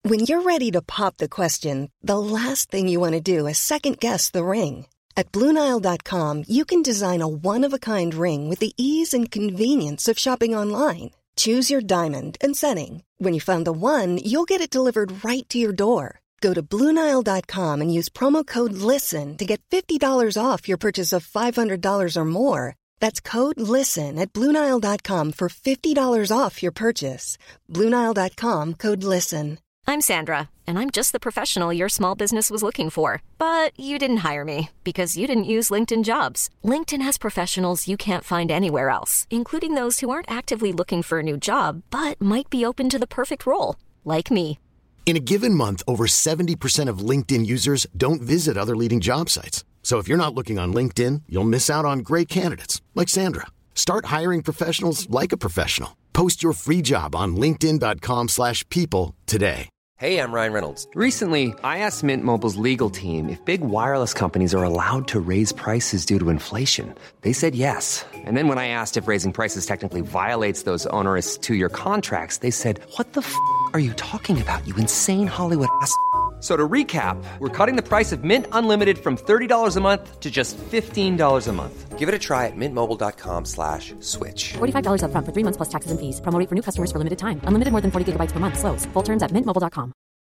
When you're ready to pop the question, the last thing you want to do is second-guess the ring. At BlueNile.com, you can design a one-of-a-kind ring with the ease and convenience of shopping online. Choose your diamond and setting. When you find the one, you'll get it delivered right to your door. Go to BlueNile.com and use promo code LISTEN to get $50 off your purchase of $500 or more. That's code LISTEN at BlueNile.com for $50 off your purchase. BlueNile.com, code LISTEN. I'm Sandra, and I'm just the professional your small business was looking for. But you didn't hire me because you didn't use LinkedIn Jobs. LinkedIn has professionals you can't find anywhere else, including those who aren't actively looking for a new job, but might be open to the perfect role, like me. In a given month, over 70% of LinkedIn users don't visit other leading job sites. So if you're not looking on LinkedIn, you'll miss out on great candidates like Sandra. Start hiring professionals like a professional. Post your free job on linkedin.com/people today. Hey, I'm Ryan Reynolds. Recently, I asked Mint Mobile's legal team if big wireless companies are allowed to raise prices due to inflation. They said yes. And then when I asked if raising prices technically violates those onerous two-year contracts, they said, "What the f*** are you talking about, you insane Hollywood ass?" So to recap, we're cutting the price of Mint Unlimited from $30 a month to just $15 a month. Give it a try at mintmobile.com/switch. $45 up front for 3 months plus taxes and fees. Promo rate for new customers for limited time. Unlimited more than 40 gigabytes per month. Slows full terms at mintmobile.com.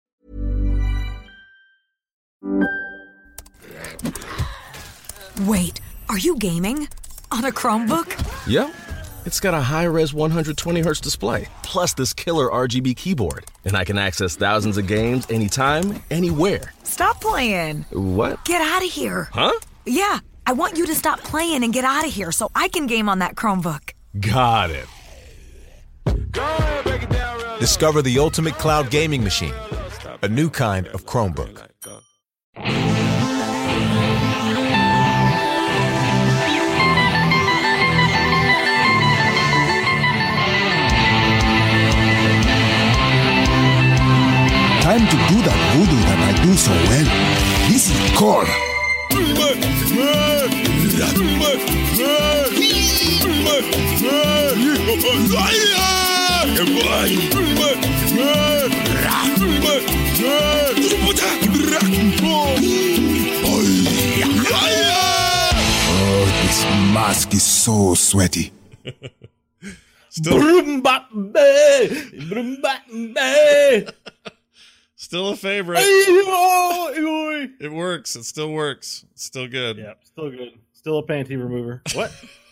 Wait, are you gaming? On a Chromebook? Yep. It's got a high-res 120Hz display, plus this killer RGB keyboard. And I can access thousands of games anytime, anywhere. Stop playing. What? Get out of here. Huh? Yeah, I want you to stop playing and get out of here so I can game on that Chromebook. Got it. Discover the ultimate cloud gaming machine. A new kind of Chromebook. Time to do that voodoo that I do so well. This is core. Oh, this mask is so sweaty. Still a favorite. It works. It still works. It's still good. Yeah, still good. Still a panty remover. What?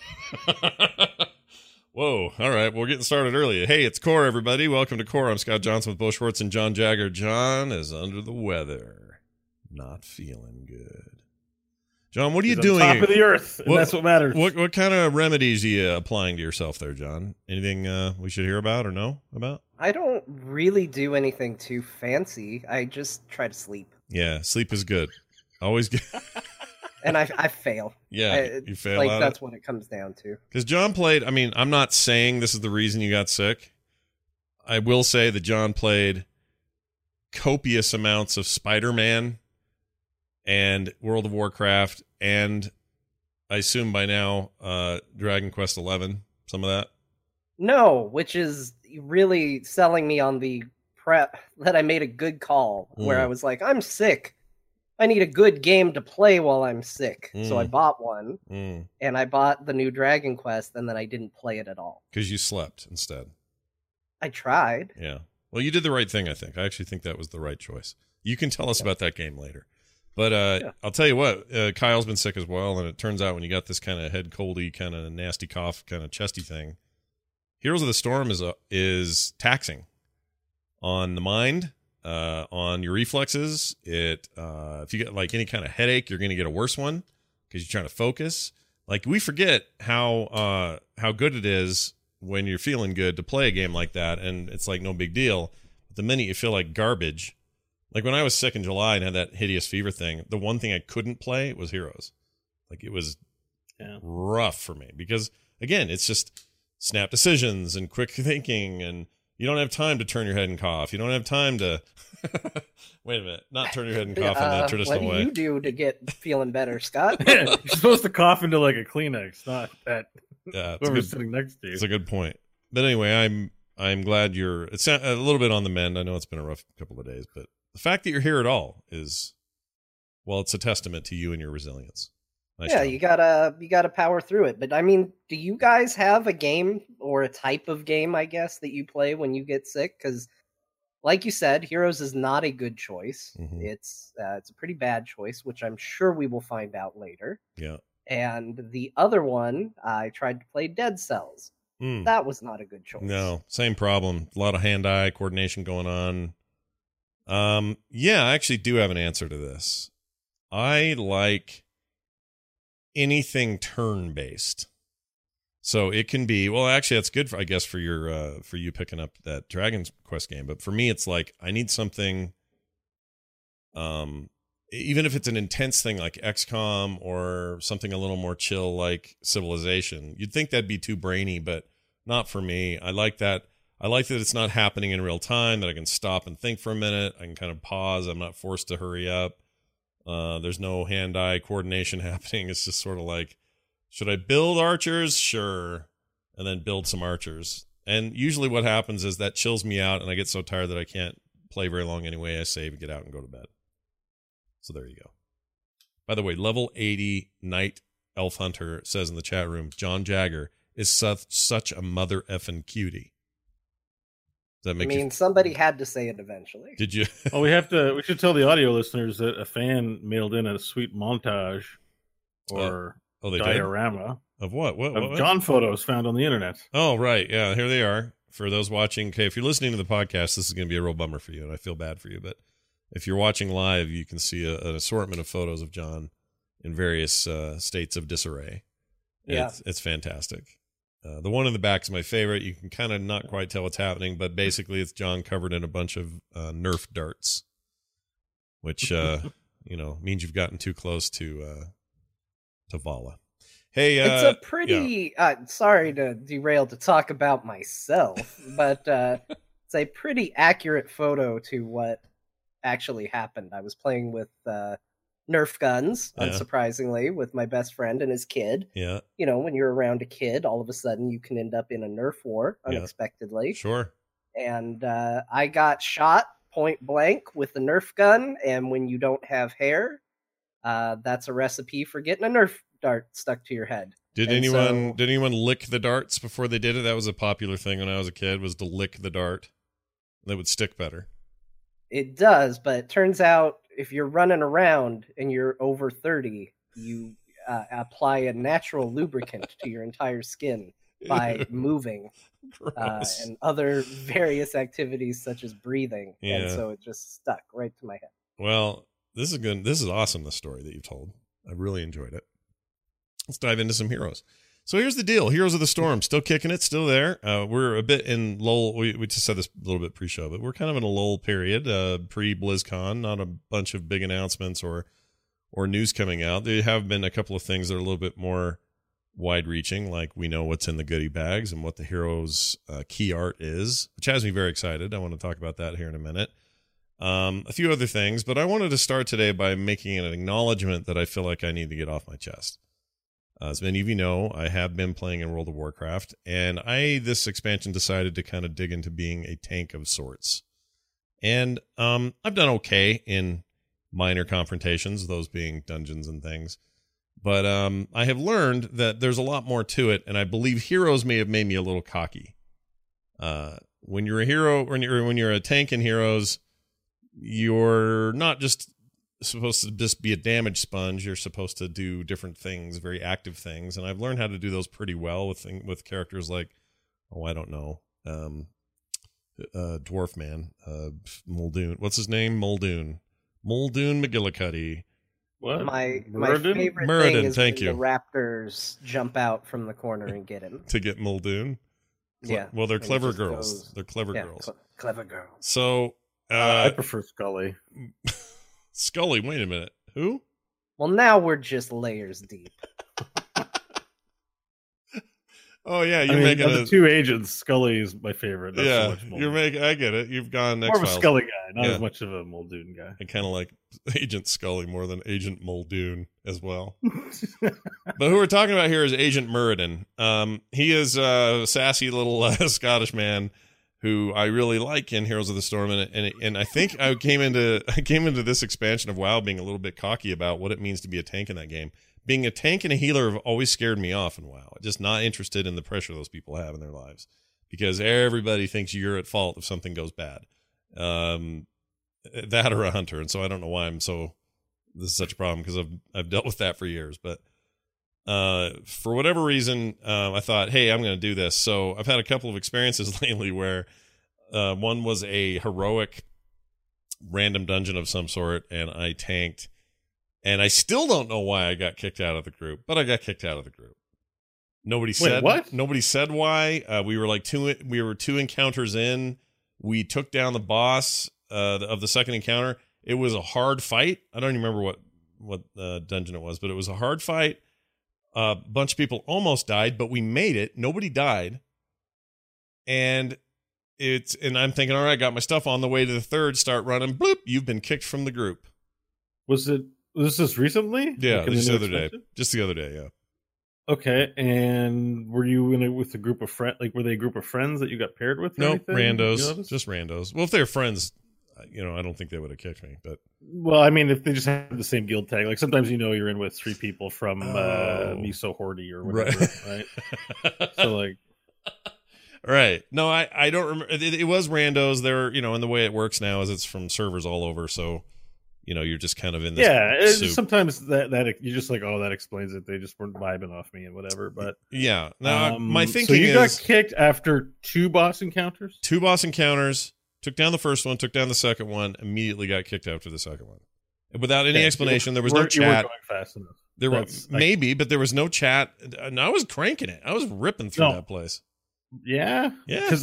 Whoa. All right. We're getting started early. Hey, it's Core, everybody. Welcome to Core. I'm Scott Johnson with Bo Schwartz and John Jagger. John is under the weather. Not feeling good. John, what are you doing? On top of the earth. And that's what matters. What kind of remedies are you applying to yourself there, John? Anything we should hear about or know about? I don't really do anything too fancy. I just try to sleep. Yeah, sleep is good. Always good. And I fail. Yeah, you fail like at that's it? what it comes down to. Because John played, I mean, I'm not saying this is the reason you got sick. I will say that John played copious amounts of Spider-Man and World of Warcraft, and I assume by now Dragon Quest XI, some of that. No, which is really selling me on the prep that I made a good call, where I was like, I'm sick. I need a good game to play while I'm sick. So I bought one, and I bought the new Dragon Quest, and then I didn't play it at all. Because you slept instead. I tried. Yeah. Well, you did the right thing, I think. I actually think that was the right choice. You can tell us about that game later. But I'll tell you what, Kyle's been sick as well, and it turns out when you got this kind of head coldy, kind of nasty cough, kind of chesty thing, Heroes of the Storm is taxing on the mind, on your reflexes. If you get like any kind of headache, you're going to get a worse one because you're trying to focus. Like, we forget how good it is when you're feeling good to play a game like that, and it's like no big deal. But the minute you feel like garbage, like when I was sick in July and had that hideous fever thing, the one thing I couldn't play was Heroes. Like, it was rough for me because, again, it's just snap decisions and quick thinking, and you don't have time to turn your head and cough. You don't have time to wait a minute, not turn your head and cough in that traditional way. What do you do to get feeling better, Scott? You're supposed to cough into like a Kleenex, not that yeah, whoever's sitting next to you. It's a good point. But anyway, I'm glad it's a little bit on the mend. I know it's been a rough couple of days, but the fact that you're here at all is, well, it's a testament to you and your resilience. Nice job. You gotta power through it. But I mean, do you guys have a game or a type of game, I guess, that you play when you get sick? Because, like you said, Heroes is not a good choice. Mm-hmm. It's a pretty bad choice, which I'm sure we will find out later. Yeah. And the other one, I tried to play Dead Cells. That was not a good choice. No, same problem. A lot of hand-eye coordination going on. Yeah, I actually do have an answer to this. I like anything turn-based. So it can be, well, actually that's good for, I guess, for you picking up that Dragon Quest game. But for me, it's like, I need something, even if it's an intense thing like XCOM or something a little more chill like Civilization. You'd think that'd be too brainy, but not for me. I like that. I like that it's not happening in real time, that I can stop and think for a minute. I can kind of pause. I'm not forced to hurry up. There's no hand-eye coordination happening. It's just sort of like, should I build archers? Sure. And then build some archers. And usually what happens is that chills me out and I get so tired that I can't play very long anyway. I save, get out, and go to bed. So there you go. By the way, level 80 Night Elf Hunter says in the chat room, John Jagger is such a mother effing cutie. Does that make I mean, somebody had to say it eventually. Did you? Well, we should tell the audio listeners that a fan mailed in a sweet montage or diorama of what? Of John photos found on the internet. Oh, right. Yeah, here they are. For those watching, okay, if you're listening to the podcast, this is going to be a real bummer for you, and I feel bad for you. But if you're watching live, you can see an assortment of photos of John in various states of disarray. Yeah. It's fantastic. The one in the back is my favorite. You can kind of not quite tell what's happening, but basically it's John covered in a bunch of Nerf darts, which means you've gotten too close to Vala. Hey, it's a pretty. Sorry to derail to talk about myself, but it's a pretty accurate photo to what actually happened. I was playing with Nerf guns, unsurprisingly, with my best friend and his kid. Yeah. You know, when you're around a kid, all of a sudden you can end up in a Nerf war unexpectedly. Yeah. Sure. And I got shot point blank with the Nerf gun, and when you don't have hair, that's a recipe for getting a Nerf dart stuck to your head. Did anyone lick the darts before they did it? That was a popular thing when I was a kid, was to lick the dart. That would stick better. It does, but it turns out if you're running around and you're over 30, you apply a natural lubricant to your entire skin by moving and other various activities such as breathing. Yeah. And so it just stuck right to my head. Well, this is good. This is awesome, the story that you've told. I really enjoyed it. Let's dive into some heroes. So here's the deal. Heroes of the Storm, still kicking it, still there. We're a bit in lull. We just said this a little bit pre-show, but we're kind of in a lull period, pre-BlizzCon. Not a bunch of big announcements or news coming out. There have been a couple of things that are a little bit more wide-reaching, like we know what's in the goodie bags and what the heroes' key art is, which has me very excited. I want to talk about that here in a minute. A few other things, but I wanted to start today by making an acknowledgement that I feel like I need to get off my chest. As many of you know, I have been playing in World of Warcraft, and this expansion decided to kind of dig into being a tank of sorts. And I've done okay in minor confrontations, those being dungeons and things. But I have learned that there's a lot more to it, and I believe heroes may have made me a little cocky. When you're a hero, when you're a tank in Heroes, you're not just supposed to just be a damage sponge. You're supposed to do different things, very active things, and I've learned how to do those pretty well with characters like, I don't know, Dwarf Man, Muldoon. What's his name? Muldoon McGillicuddy. What? My favorite thing is when the Raptors jump out from the corner and get him. To get Muldoon? Yeah. Well, they're clever girls. They're clever girls. Clever girls. So I prefer Scully. Scully, wait a minute. Who? Well, now we're just layers deep. Oh yeah, you're making the two agents. Scully is my favorite. Not so much Muldoon. I get it. You've gone more of a Scully guy, not as much of a Muldoon guy. I kind of like Agent Scully more than Agent Muldoon as well. But who we're talking about here is Agent Muradin. He is a sassy little Scottish man who I really like in Heroes of the Storm, and I think I came into this expansion of WoW being a little bit cocky about what it means to be a tank in that game. Being a tank and a healer have always scared me off in WoW. Just not interested in the pressure those people have in their lives, because everybody thinks you're at fault if something goes bad. That or a hunter, and so I don't know why this is such a problem, because I've dealt with that for years. But for whatever reason, I thought, hey, I'm going to do this. So I've had a couple of experiences lately where one was a heroic random dungeon of some sort, and I tanked, and I still don't know why I got kicked out of the group, but I got kicked out of the group. Nobody said what? Nobody said why. We were two encounters in. We took down the boss of the second encounter. It was a hard fight. I don't even remember what dungeon it was, but it was a hard fight. A bunch of people almost died, but we made it. Nobody died. And I'm thinking, all right, got my stuff on the way to the third, start running. Bloop, you've been kicked from the group. Was this recently? Yeah, just the other day. Just the other day, yeah. Okay, and were you in it with a group of friends? Like, were they a group of friends that you got paired with? No, randos. Just randos. Well, if they're friends, I don't think they would have kicked me. But well, I mean, if they just have the same guild tag, like sometimes you're in with 3 people from Miso Hordy or whatever, right? So like, right? No, I don't remember. It was randos. They're and the way it works now is it's from servers all over, so. You're just kind of in this. Yeah, sometimes that you're just like, oh, that explains it. They just weren't vibing off me and whatever. But yeah, now my thinking so you is, got kicked after 2 boss encounters. 2 boss encounters. Took down the first one. Took down the second one. Immediately got kicked after the second one, without any explanation. There was no chat. You weren't going fast enough. There was maybe, but there was no chat. And I was cranking it. I was ripping through that place. Yeah, yeah. Because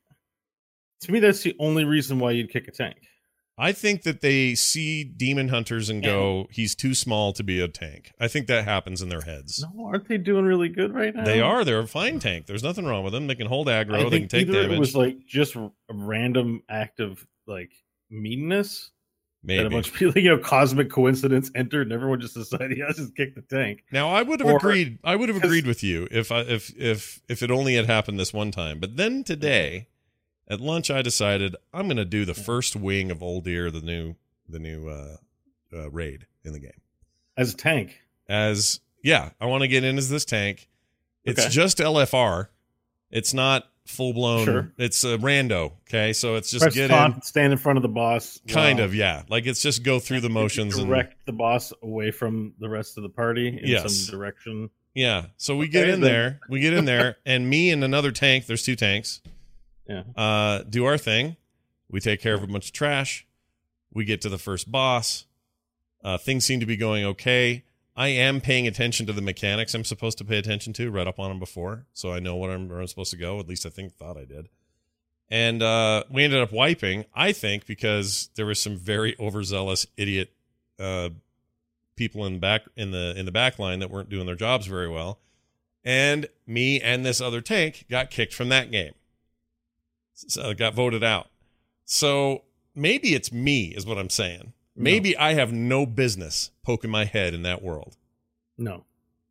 to me, that's the only reason why you'd kick a tank. I think that they see demon hunters and go, he's too small to be a tank. I think that happens in their heads. No, aren't they doing really good right now? They are. They're a fine tank. There's nothing wrong with them. They can hold aggro. They can take damage. It was just a random act of meanness. Maybe. And a bunch of people, cosmic coincidence entered, and everyone just decided, let's just kick the tank. Now, I would have agreed. I would have agreed with you if it only had happened this one time. But then today. At lunch, I decided I'm going to do the first wing of Uldir, the new raid in the game. As a tank? I want to get in as this tank. It's just LFR. It's not full-blown. Sure. It's a rando, okay? So it's just stand in front of the boss. Kind of, yeah. Like, it's just go through the motions. Direct the boss away from the rest of the party in some direction. Yeah, so we get in there. We get in there, and me and another tank, there's 2 tanks. Yeah. Do our thing. We take care of a bunch of trash. We get to the first boss. Things seem to be going okay. I am paying attention to the mechanics I'm supposed to pay attention to. Read up on them before, so I know where I'm supposed to go. At least I thought I did. And we ended up wiping. I think because there was some very overzealous idiot people in the back line that weren't doing their jobs very well, and me and this other tank got kicked from that game. So it got voted out. So maybe it's me, is what I'm saying. Maybe I have no business poking my head in that world. No.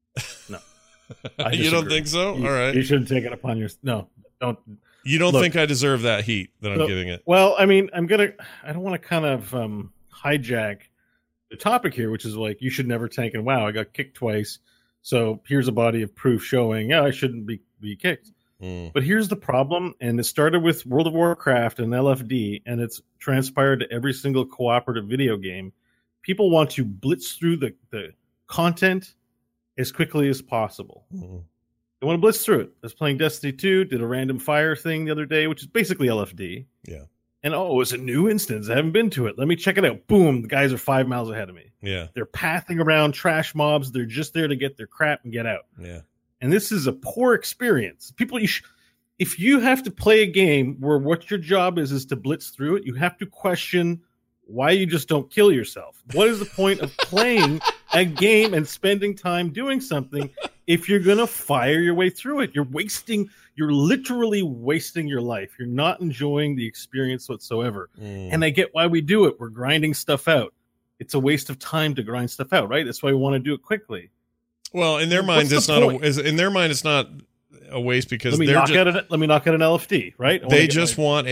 You don't think so? All right. You shouldn't take it upon your... No, don't. You don't think I deserve that heat that I'm giving it? Well, I mean, I don't want to kind of hijack the topic here, which is you should never tank. And wow, I got kicked twice. So here's a body of proof showing, I shouldn't be kicked. But here's the problem, and it started with World of Warcraft and LFD, and it's transpired to every single cooperative video game. People want to blitz through the content as quickly as possible. Mm-hmm. They want to blitz through it. I was playing Destiny 2, did a random fire thing the other day, which is basically LFD. Yeah. And it's a new instance. I haven't been to it. Let me check it out. Boom, the guys are 5 miles ahead of me. Yeah. They're pathing around trash mobs. They're just there to get their crap and get out. Yeah. And this is a poor experience. People, if you have to play a game where what your job is to blitz through it, you have to question why you just don't kill yourself. What is the point of playing a game and spending time doing something if you're going to fire your way through it? You're literally wasting your life. You're not enjoying the experience whatsoever. And I get why we do it. We're grinding stuff out. It's a waste of time to grind stuff out, right? That's why we want to do it quickly. Well, in their minds, it's not. In their mind, it's not a waste because let me knock out an LFD, right? They just want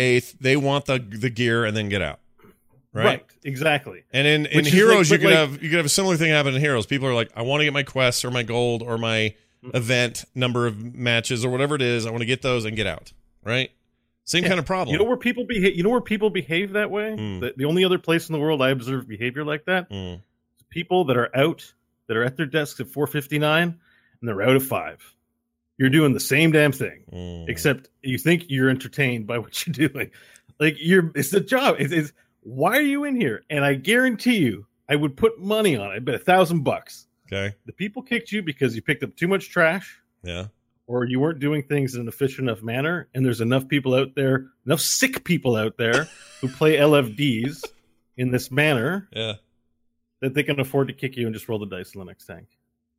the gear and then get out. Right, exactly. And in Heroes, you could have a similar thing happen in Heroes. People are like, I want to get my quests or my gold or my event number of matches or whatever it is. I want to get those and get out. Right, same kind of problem. You know where people behave? That way? The only other place in the world I observe behavior like that is people that are at their desks at 4:59 and they're out at 5. You're doing the same damn thing, except you think you're entertained by what you're doing. Like it's the job. It's why are you in here? And I guarantee you, I would put money on it. I bet $1,000. Okay. The people kicked you because you picked up too much trash. Yeah. Or you weren't doing things in an efficient enough manner. And there's enough people out there, enough sick people out there who play LFDs in this manner. Yeah. That they can afford to kick you and just roll the dice in the next tank.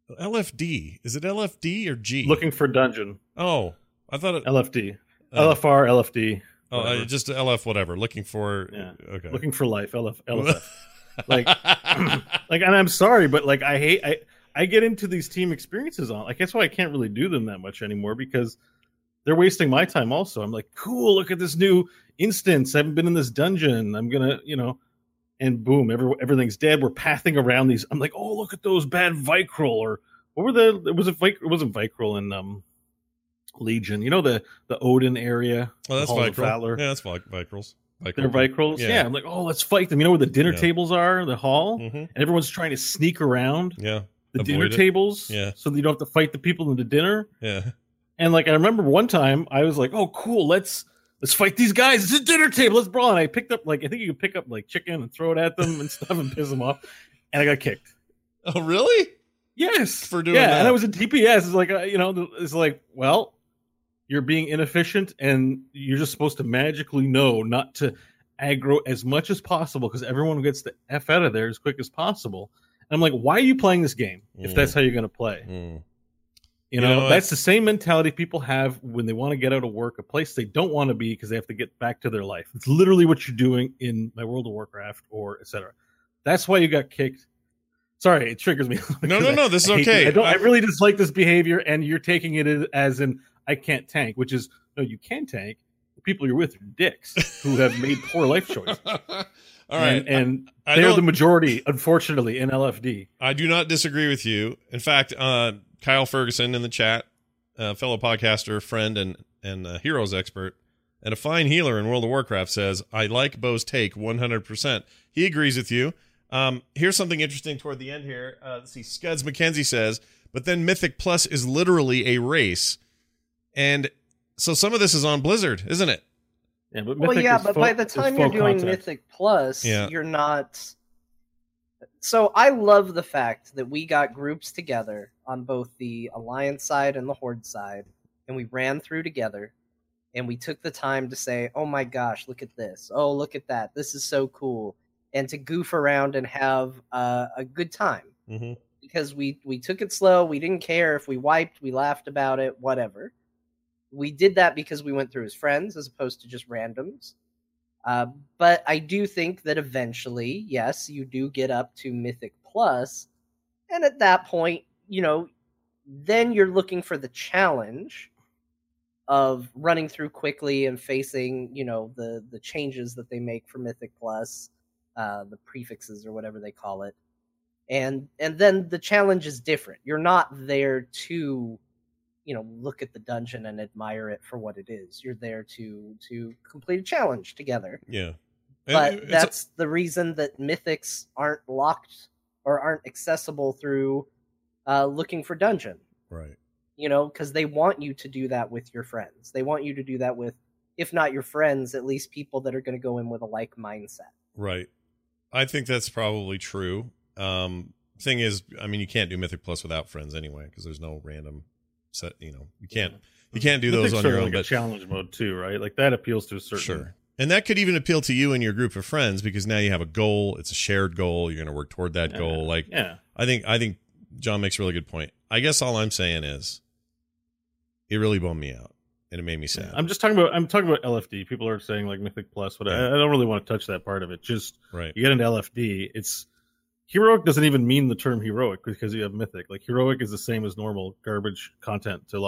LFD. Is it LFD or G? Looking for dungeon. Oh, I thought it. LFD. LFR, LFD. Oh, just LF, whatever. Looking for. Yeah. Okay. Looking for life. LFF. like, and I'm sorry, but like, I get into these team experiences on. Like, that's why I can't really do them that much anymore because they're wasting my time. Also, I'm like, cool. Look at this new instance. I haven't been in this dungeon. I'm gonna, and boom, everything's dead. We're pathing around these. I'm like, oh, look at those bad Vicryl, or what were it wasn't Vicryl in Legion. The Odin area. Oh, that's Vicryl. Yeah, that's Vicryls. They're Vicryls. Yeah, I'm like, oh, let's fight them. You know where the dinner tables are, the hall, and everyone's trying to sneak around. Yeah, the dinner tables. Yeah, so that you don't have to fight the people in the dinner. Yeah, and like I remember one time I was like, oh, cool, let's fight these guys. It's a dinner table. Let's brawl. And I picked up I think you could pick up like chicken and throw it at them and stuff and piss them off. And I got kicked. Oh, really? Yes, for doing that. And I was in TPS. It's like it's like, well, you're being inefficient, and you're just supposed to magically know not to aggro as much as possible because everyone gets the F out of there as quick as possible. And I'm like, why are you playing this game if that's how you're going to play? You know, that's the same mentality people have when they want to get out of work, a place they don't want to be because they have to get back to their life. It's literally what you're doing in my World of Warcraft or etc. That's why you got kicked. Sorry, it triggers me. No, this is okay. I really dislike this behavior, and you're taking it as in I can't tank, which is, no, you can tank. The people you're with are dicks who have made poor life choices. All right. And they're the majority, unfortunately, in LFD. I do not disagree with you. In fact, Kyle Ferguson in the chat, fellow podcaster, friend, and Heroes expert, and a fine healer in World of Warcraft says, I like Bo's take 100%. He agrees with you. Here's something interesting toward the end here. Let's see. Scuds McKenzie says, but then Mythic Plus is literally a race. And so some of this is on Blizzard, isn't it? Yeah, but but by the time you're doing content. Mythic Plus, you're not. So I love the fact that we got groups together on both the Alliance side and the Horde side, and we ran through together, and we took the time to say, oh my gosh, look at this. Oh, look at that. This is so cool. And to goof around and have a good time. Mm-hmm. Because we took it slow. We didn't care if we wiped. We laughed about it, whatever. We did that because we went through as friends as opposed to just randoms. But I do think that eventually, yes, you do get up to Mythic Plus. And at that point, then you're looking for the challenge of running through quickly and facing, the changes that they make for Mythic Plus, the prefixes or whatever they call it. And then the challenge is different. You're not there to look at the dungeon and admire it for what it is. You're there to complete a challenge together. Yeah. But that's the reason that mythics aren't locked or aren't accessible through looking for dungeon. Right. Because they want you to do that with your friends. They want you to do that with, if not your friends, at least people that are going to go in with a like mindset. Right. I think that's probably true. Thing is, you can't do Mythic Plus without friends anyway, because there's no random set. You can't do those on your own. Like a challenge mode too, right? Like that appeals to a certain. Sure. And that could even appeal to you and your group of friends because now you have a goal. It's a shared goal. You're going to work toward that goal. I think John makes a really good point. I guess all I'm saying is, it really bummed me out and it made me sad. I'm talking about LFD. People are saying like Mythic Plus, but I don't really want to touch that part of it. Just right. You get into LFD, it's heroic doesn't even mean the term heroic because you have Mythic. Like heroic is the same as normal garbage content to a lot of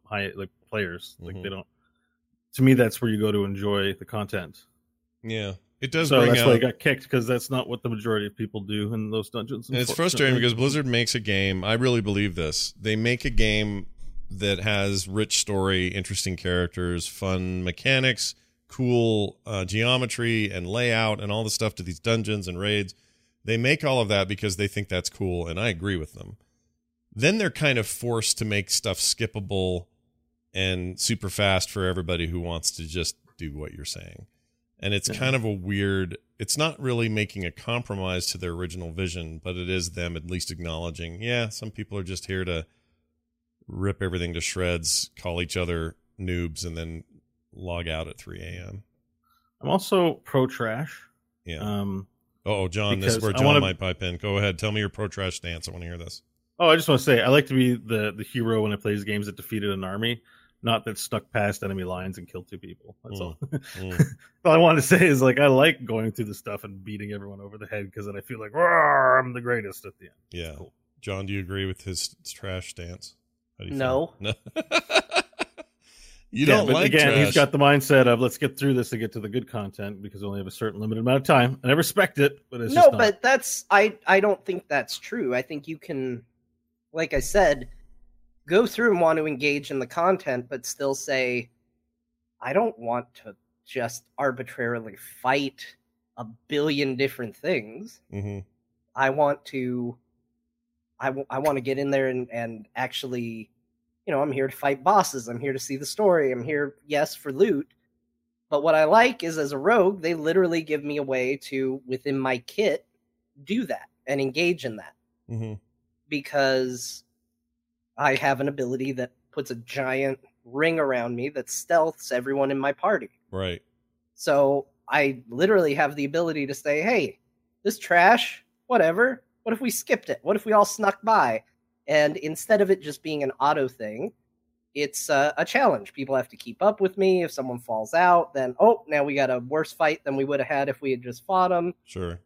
players. Like they don't. To me, that's where you go to enjoy the content. Yeah, it does. So that's why I got kicked, because that's not what the majority of people do in those dungeons. And it's frustrating because Blizzard makes a game. I really believe this. They make a game that has rich story, interesting characters, fun mechanics, cool geometry and layout, and all the stuff to these dungeons and raids. They make all of that because they think that's cool, and I agree with them. Then they're kind of forced to make stuff skippable and super fast for everybody who wants to just do what you're saying. And it's kind of a weird, it's not really making a compromise to their original vision, but it is them at least acknowledging, yeah, some people are just here to rip everything to shreds, call each other noobs, and then log out at 3 a.m. I'm also pro-trash. Yeah. John, this is where John might pipe in. Go ahead. Tell me your pro-trash stance. I want to hear this. I just want to say, I like to be the hero when I play games that defeated an army, not that snuck past enemy lines and killed 2 people. That's all. All I wanted to say is, like, I like going through the stuff and beating everyone over the head, because then I feel like, I'm the greatest at the end. Yeah. Cool. John, do you agree with his trash stance? How do you feel? No. You don't like again, trash. He's got the mindset of, let's get through this to get to the good content, because we only have a certain limited amount of time. And I respect it, but it's just not. But that's I don't think that's true. I think you can, like I said, go through and want to engage in the content, but still say, I don't want to just arbitrarily fight a billion different things. Mm-hmm. I want to get in there and actually, I'm here to fight bosses. I'm here to see the story. I'm here, yes, for loot. But what I like is, as a rogue, they literally give me a way to, within my kit, do that and engage in that. Mm-hmm. Because I have an ability that puts a giant ring around me that stealths everyone in my party. Right. So I literally have the ability to say, hey, this trash, whatever. What if we skipped it? What if we all snuck by? And instead of it just being an auto thing, it's a challenge. People have to keep up with me. If someone falls out, then, now we got a worse fight than we would have had if we had just fought them. Sure.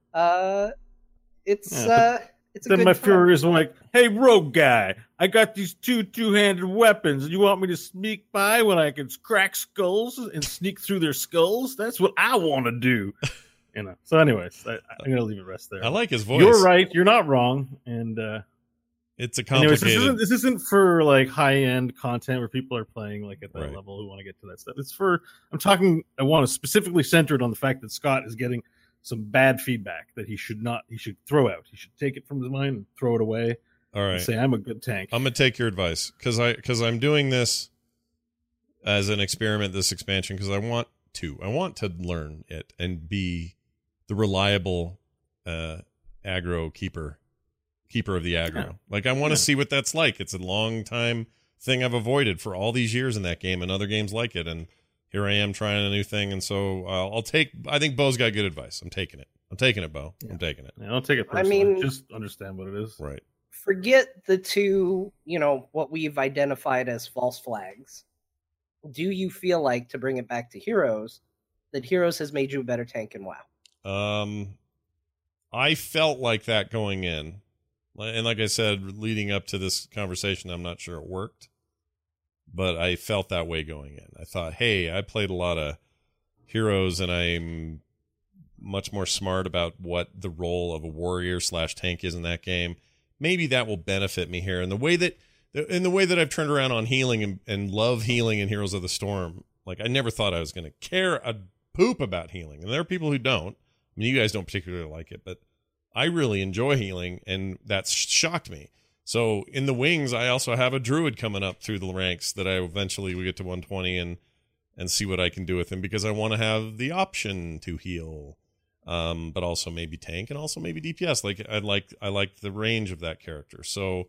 It's a then good my time. Fury is like, hey, rogue guy, I got these two-handed weapons. You want me to sneak by when I can crack skulls and sneak through their skulls? That's what I want to do. So anyways, I'm going to leave it rest there. I like his voice. You're right. You're not wrong. And it's a complicated... Anyways, this isn't for like high-end content where people are playing like at that level who want to get to that stuff. It's for... I want to specifically center it on the fact that Scott is getting some bad feedback that he should throw out. He should take it from his mind and throw it away. All right. And say, I'm a good tank. I'm going to take your advice, because I'm doing this as an experiment, this expansion, because I want to learn it and be the reliable aggro keeper of the aggro. Yeah. Like, I want to see what that's like. It's a long time thing I've avoided for all these years in that game and other games like it, and here I am trying a new thing, and so I think Bo's got good advice. I'm taking it, Bo. Yeah. I'm taking it. Yeah, don't take it personally. Just understand what it is. Right. Forget the two, what we've identified as false flags. Do you feel like, to bring it back to Heroes, that Heroes has made you a better tank in WoW? I felt like that going in. And like I said, leading up to this conversation, I'm not sure it worked. But I felt that way going in. I thought, hey, I played a lot of Heroes, and I'm much more smart about what the role of a warrior / tank is in that game. Maybe that will benefit me here. And the way that I've turned around on healing and love healing in Heroes of the Storm, like, I never thought I was going to care a poop about healing. And there are people who don't. I mean, you guys don't particularly like it, but I really enjoy healing, and that's shocked me. So in the wings, I also have a druid coming up through the ranks that I eventually will get to 120 and see what I can do with him, because I want to have the option to heal, but also maybe tank and also maybe DPS. Like I like the range of that character. So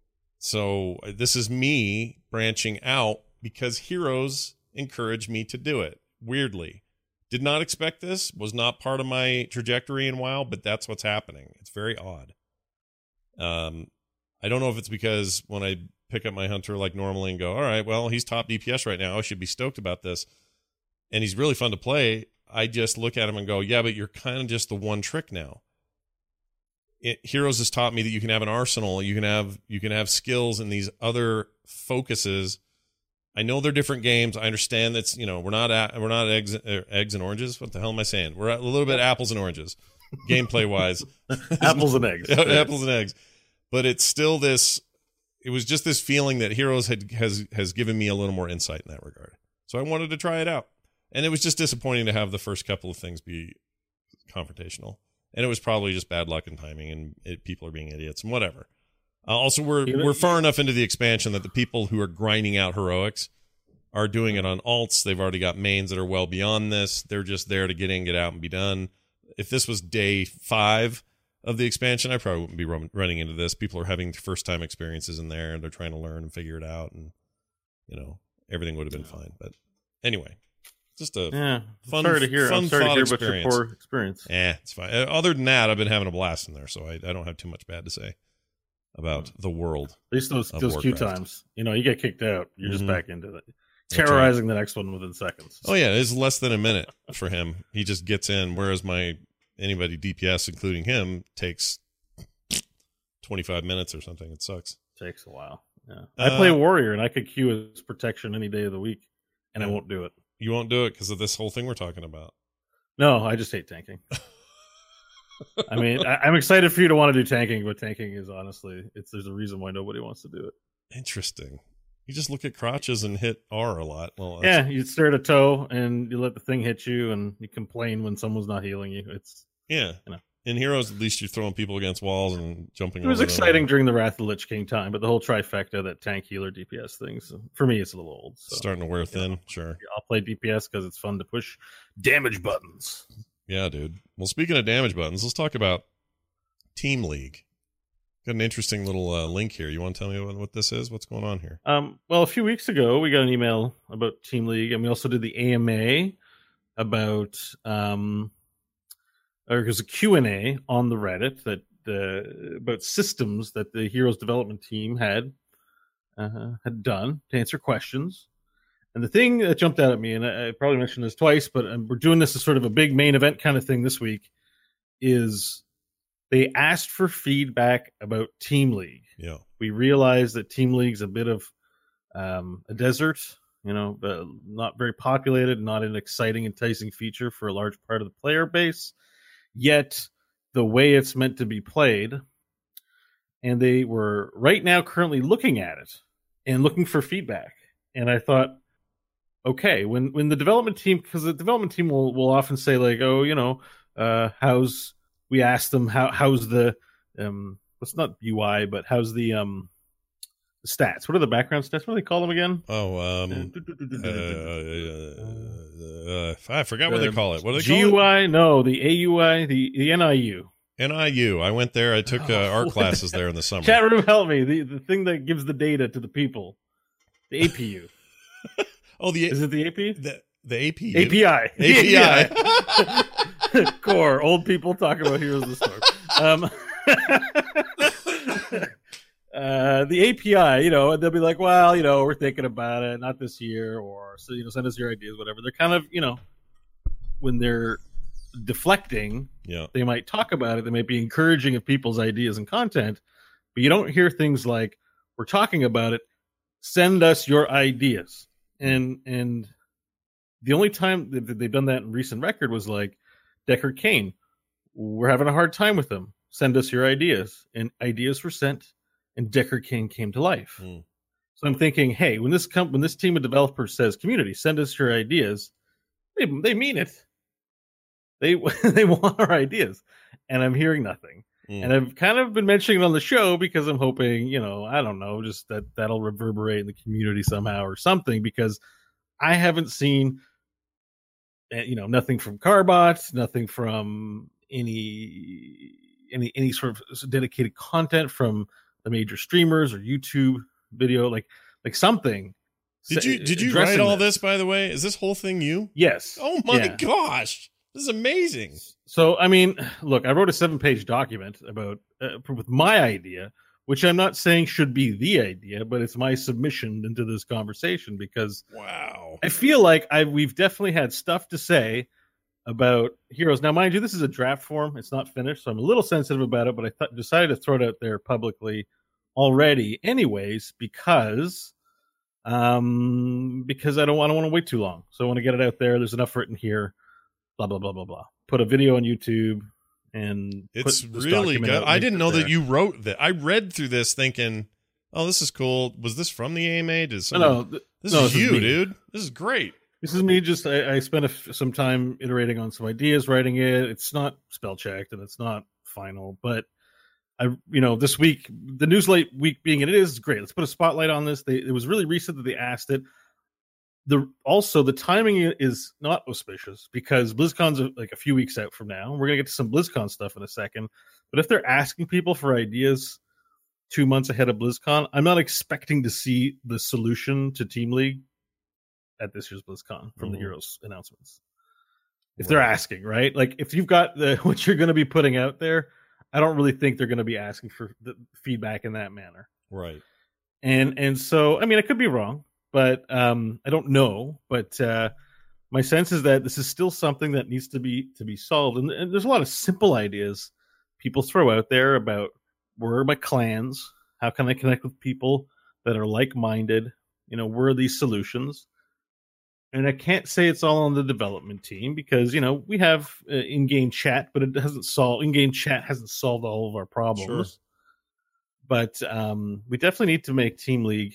this is me branching out because Heroes encouraged me to do it. Weirdly, did not expect this. Was not part of my trajectory in WoW, but that's what's happening. It's very odd. I don't know if it's because when I pick up my hunter like normally and go, all right, well, he's top DPS right now, I should be stoked about this, and he's really fun to play, I just look at him and go, yeah, but you're kind of just the one trick now. Heroes has taught me that you can have an arsenal, you can have skills and these other focuses I know they're different games. I understand that's, we're not eggs and oranges. What the hell am I saying? We're a little bit apples and oranges, gameplay wise. Apples and eggs. Apples and eggs. But it's still this. It was just this feeling that Heroes has given me a little more insight in that regard. So I wanted to try it out, and it was just disappointing to have the first couple of things be confrontational, and it was probably just bad luck and timing, and people are being idiots and whatever. Also, we're far enough into the expansion that the people who are grinding out heroics are doing it on alts. They've already got mains that are well beyond this. They're just there to get in, get out, and be done. If this was day 5 of the expansion, I probably wouldn't be running into this. People are having first-time experiences in there, and they're trying to learn and figure it out, and everything would have been fine. But anyway, just a fun, sorry to hear. fun I'm sorry to hear experience. about your poor experience. It's fine. Other than that, I've been having a blast in there, so I don't have too much bad to say about the world. At least those queue times. You get kicked out, you're just back into it. Terrorizing the next one within seconds. Oh yeah, it's less than a minute for him. He just gets in, whereas anybody DPS, including him, takes 25 minutes or something. It sucks. Takes a while. Yeah. I play Warrior, and I could queue as protection any day of the week, and I won't do it. You won't do it because of this whole thing we're talking about. No, I just hate tanking. I mean, I'm excited for you to want to do tanking, but tanking is honestly, there's a reason why nobody wants to do it. Interesting. You just look at crotches and hit R a lot. Well, yeah, you stare at a toe and you let the thing hit you, and you complain when someone's not healing you. In Heroes, at least you're throwing people against walls and jumping. It was exciting during the Wrath of the Lich King time, but the whole trifecta, that tank, healer, DPS things, for me, it's a little old. So. Starting to wear thin. Sure, I'll play DPS because it's fun to push damage buttons. Yeah, dude. Well, speaking of damage buttons, let's talk about Team League. Got an interesting little link here. You want to tell me what this is? What's going on here? Well, a few weeks ago, we got an email about Team League, and we also did the AMA about there's a Q&A on the Reddit about systems that the Heroes development team had done to answer questions. And the thing that jumped out at me, and I probably mentioned this twice, but we're doing this as sort of a big main event kind of thing this week, is they asked for feedback about Team League. Yeah, we realized that Team League's a bit of a desert, not very populated, not an exciting, enticing feature for a large part of the player base. Yet, the way it's meant to be played, and they were right now currently looking at it and looking for feedback. And I thought, okay, when the development team, because the development team will often say like, we asked them how's the it's not UI, but how's the stats? What are the background stats? What do they call them again? I forgot what they call it. What do they call GUI? No, the AUI, the NIU. NIU. I went there. I took art classes there in the summer. Chat room, help me. The thing that gives the data to the people. The APU. Is it the AP? The AP. API. Core. Old people talk about Heroes of the Storm. The API, they'll be like, well, we're thinking about it, not this year, or so, send us your ideas, whatever. They're kind of, when they're deflecting, they might talk about it. They might be encouraging of people's ideas and content, but you don't hear things like, we're talking about it, send us your ideas. And the only time that they've done that in recent record was like Deckard Cain. We're having a hard time with them. Send us your ideas. And ideas were sent, and Deckard Cain came to life. So I'm thinking, hey, when this team of developers says, community, send us your ideas, they mean it. They want our ideas. And I'm hearing nothing. And I've kind of been mentioning it on the show because I'm hoping, I don't know, just that'll reverberate in the community somehow or something, because I haven't seen, nothing from Carbot, nothing from any sort of dedicated content from the major streamers or YouTube video, like something. Did you write all this, by the way? Is this whole thing you? Yes. Oh my gosh. This is amazing. So, I mean, look, I wrote a 7-page document about with my idea, which I'm not saying should be the idea, but it's my submission into this conversation because I feel like we've definitely had stuff to say about Heroes. Now, mind you, this is a draft form. It's not finished, so I'm a little sensitive about it, but I decided to throw it out there publicly already anyways, because because I don't want to wait too long. So I want to get it out there. There's enough written here. Blah blah blah blah blah. Put a video on YouTube, and it's really good. I didn't know that you wrote that. I read through this thinking, "Oh, this is cool." Was this from the AMA? This is you, dude. This is great. This is me. Just I spent some time iterating on some ideas, writing it. It's not spell checked and it's not final, but this week, the Newslight week being it is great. Let's put a spotlight on this. It was really recent that they asked it. The timing is not auspicious because BlizzCon's like a few weeks out from now. We're gonna get to some BlizzCon stuff in a second, but if they're asking people for ideas 2 months ahead of BlizzCon, I'm not expecting to see the solution to Team League at this year's BlizzCon from the Heroes announcements. If they're asking, right? Like if you've got what you're going to be putting out there, I don't really think they're going to be asking for the feedback in that manner. Right. And so, I mean, I could be wrong, but I don't know. But my sense is that this is still something that needs to be solved. And there's a lot of simple ideas people throw out there about where are my clans? How can I connect with people that are like-minded? Where are these solutions? And I can't say it's all on the development team because, we have in-game chat, but in-game chat hasn't solved all of our problems. Sure. But we definitely need to make Team League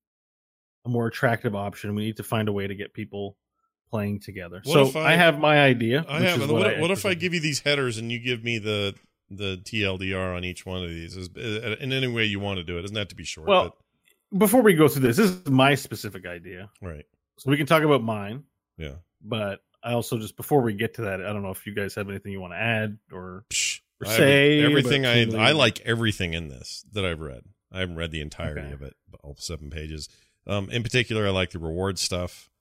a more attractive option. We need to find a way to get people playing together. I have my idea. What if I give you these headers and you give me the TLDR on each one of these in any way you want to do it? It doesn't have to be short. Well, before we go through this is my specific idea. Right. So we can talk about mine. Yeah. But I also just before we get to that, I don't know if you guys have anything you want to add or say. Everything I like everything in this that I've read. I haven't read the entirety of it, all 7 pages. In particular, I like the reward stuff.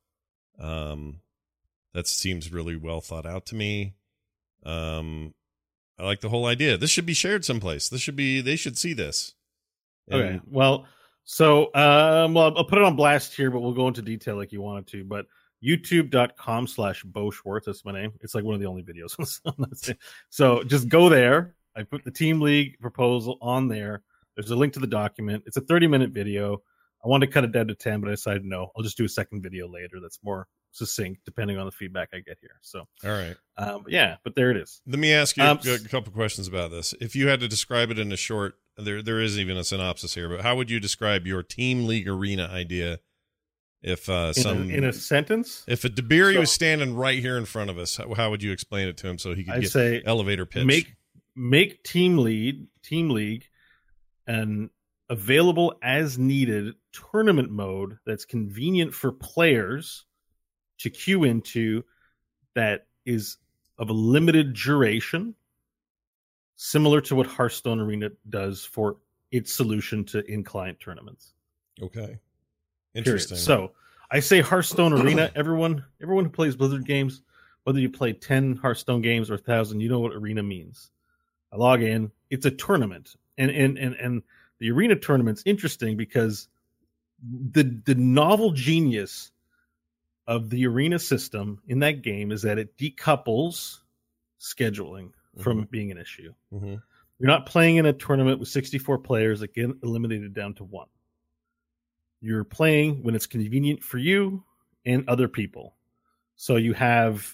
That seems really well thought out to me. I like the whole idea. This should be shared someplace. They should see this. Okay. Well, so I'll put it on blast here, but we'll go into detail like you wanted to. But youtube.com/Bo Schwartz, that's my name. It's like one of the only videos. So just go there. I put the Team League proposal on there. There's a link to the document. It's a 30-minute video. I wanted to cut it down to 10, but I decided no. I'll just do a second video later that's more succinct, depending on the feedback I get here. So, all right. But there it is. Let me ask you a couple questions about this. If you had to describe it in a short, there is even a synopsis here, but how would you describe your Team League Arena idea? If in a sentence, if a DeBerry was standing right here in front of us, how would you explain it to him so he could get elevator pitch? Make Team League an available as needed tournament mode that's convenient for players to queue into, that is of a limited duration, similar to what Hearthstone Arena does for its solution to in-client tournaments. Okay. Interesting. Period. So I say Hearthstone Arena. Everyone who plays Blizzard games, whether you play 10 Hearthstone games or 1,000, you know what Arena means. I log in. It's a tournament, and the Arena tournament's interesting because the novel genius of the Arena system in that game is that it decouples scheduling from being an issue. Mm-hmm. You're not playing in a tournament with 64 players that get eliminated down to 1. You're playing when it's convenient for you and other people. So you have,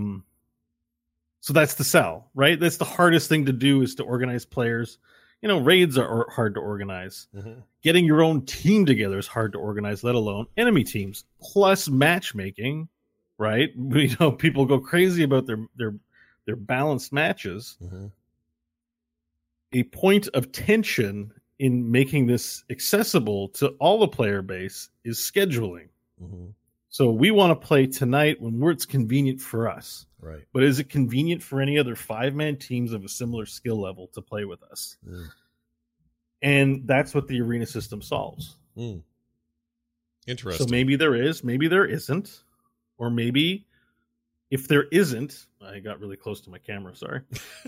so that's the sell, right? That's the hardest thing to do, is to organize players. Raids are hard to organize. Mm-hmm. Getting your own team together is hard to organize, let alone enemy teams. Plus matchmaking, right? People go crazy about their balanced matches. Mm-hmm. A point of tension in making this accessible to all the player base is scheduling. Mm-hmm. So we want to play tonight when it's convenient for us. Right. But is it convenient for any other 5-man teams of a similar skill level to play with us? Mm. And that's what the Arena system solves. Mm. Interesting. So maybe there is, maybe there isn't. Or maybe if there isn't, I got really close to my camera, sorry.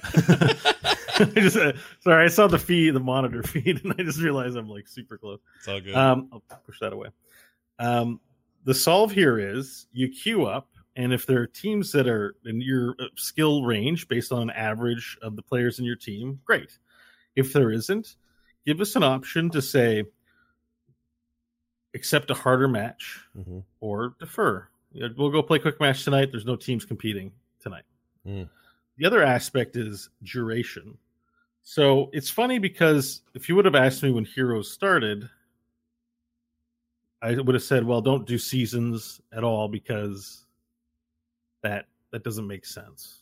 Sorry, I saw the monitor feed, and I just realized I'm like super close. It's all good. I'll push that away. The solve here is you queue up, and if there are teams that are in your skill range based on an average of the players in your team, great. If there isn't, give us an option to say, accept a harder match or defer. We'll go play quick match tonight. There's no teams competing tonight. The other aspect is duration. So it's funny because if you would have asked me when Heroes started, I would have said, well, don't do seasons at all because that doesn't make sense.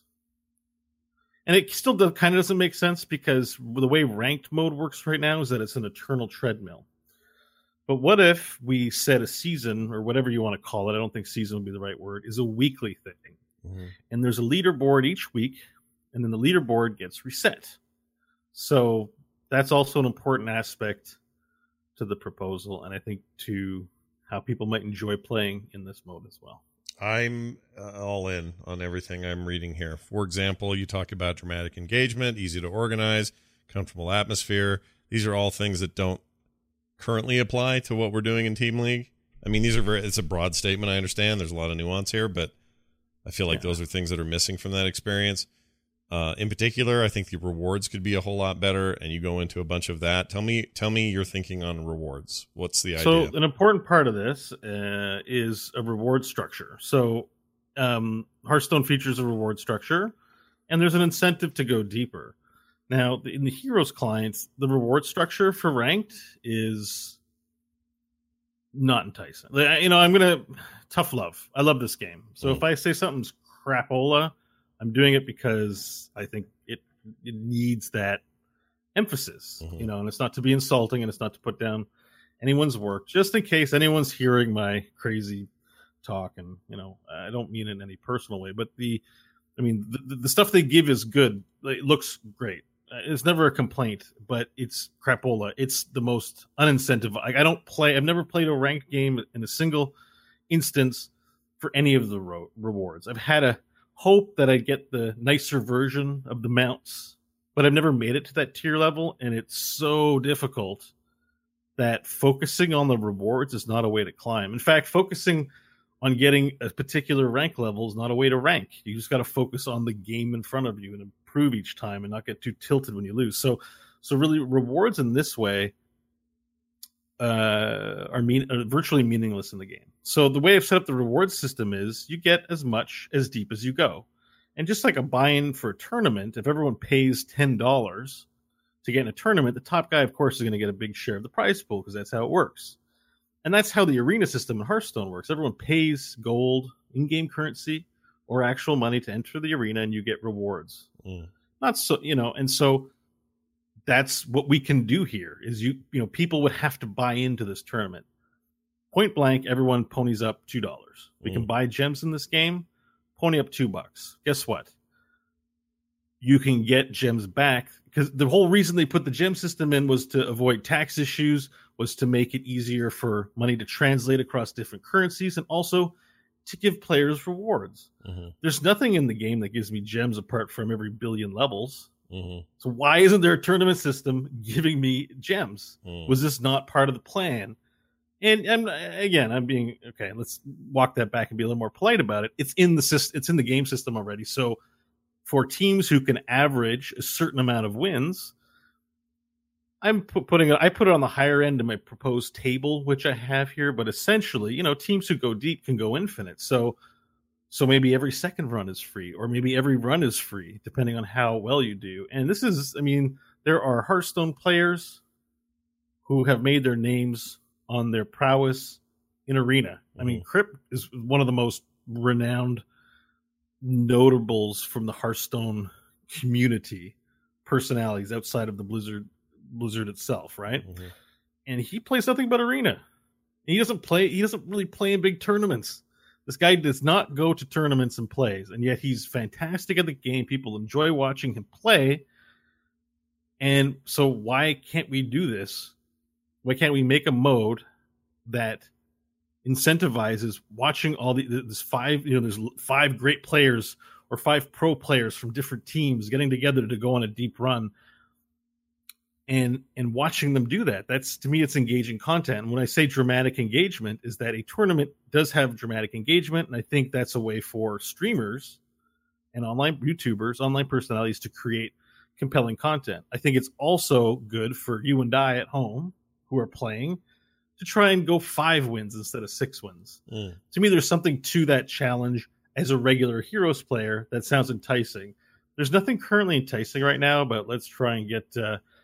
And it still kind of doesn't make sense because the way ranked mode works right now is that it's an eternal treadmill. But what if we set a season, or whatever you want to call it, I don't think season would be the right word, is a weekly thing. And there's a leaderboard each week, and then the leaderboard gets reset. So that's also an important aspect to the proposal, and I think to how people might enjoy playing in this mode as well. I'm all in on everything I'm reading here. For example, you talk about dramatic engagement, easy to organize, comfortable atmosphere. These are all things that don't currently apply to what we're doing in Team League. I mean, it's a broad statement. I understand there's a lot of nuance here, but I feel like those are things that are missing from that experience. In particular, I think the rewards could be a whole lot better, and you go into a bunch of that. Tell me your thinking on rewards. What's the idea? So an important part of this is a reward structure. So Hearthstone features a reward structure, and there's an incentive to go deeper. Now, in the Heroes clients, the reward structure for ranked is not enticing. I'm going to... Tough love. I love this game. So if I say something's crapola, I'm doing it because I think it needs that emphasis, and it's not to be insulting and it's not to put down anyone's work, just in case anyone's hearing my crazy talk. And, I don't mean it in any personal way, but the stuff they give is good. It looks great. It's never a complaint, but it's crapola. It's the most unincentive. I've never played a ranked game in a single instance for any of the rewards. I've had a hope that I'd get the nicer version of the mounts, but I've never made it to that tier level, and it's so difficult that focusing on the rewards is not a way to climb. In fact, focusing on getting a particular rank level is not a way to rank. You just got to focus on the game in front of you and improve each time and not get too tilted when you lose. So really, rewards in this way are virtually meaningless in the game. So the way I've set up the reward system is you get as much as deep as you go. And just like a buy-in for a tournament, if everyone pays $10 to get in a tournament, the top guy, of course, is going to get a big share of the prize pool because that's how it works. And that's how the arena system in Hearthstone works. Everyone pays gold, in-game currency, or actual money to enter the arena, and you get rewards. Not so, and so that's what we can do here is people would have to buy into this tournament. Point blank, everyone ponies up $2. We can buy gems in this game, pony up $2. Guess what? You can get gems back because the whole reason they put the gem system in was to avoid tax issues, was to make it easier for money to translate across different currencies, and also to give players rewards. There's nothing in the game that gives me gems apart from every billion levels. So why isn't there a tournament system giving me gems? Was this not part of the plan? And I'm being okay. Let's walk that back and be a little more polite about it. It's in the system. It's in the game system already. So for teams who can average a certain amount of wins, I put it on the higher end of my proposed table, which I have here. But essentially, teams who go deep can go infinite. So maybe every second run is free, or maybe every run is free, depending on how well you do. And this is, there are Hearthstone players who have made their names on their prowess in arena. Crip is one of the most renowned notables from the Hearthstone community, personalities outside of the Blizzard itself, right? And he plays nothing but arena. He doesn't really play in big tournaments. This guy does not go to tournaments and plays, and yet he's fantastic at the game. People enjoy watching him play. And so why can't we do this? Why can't we make a mode that incentivizes watching all there's five great players or 5 pro players from different teams getting together to go on a deep run and watching them do that? That's, to me, it's engaging content. And when I say dramatic engagement, is that a tournament does have dramatic engagement, and I think that's a way for streamers and online YouTubers, online personalities to create compelling content. I think it's also good for you and I at home who are playing to try and go 5 wins instead of 6 wins. To me, there's something to that challenge as a regular Heroes player that sounds enticing. There's nothing currently enticing right now, but let's try and get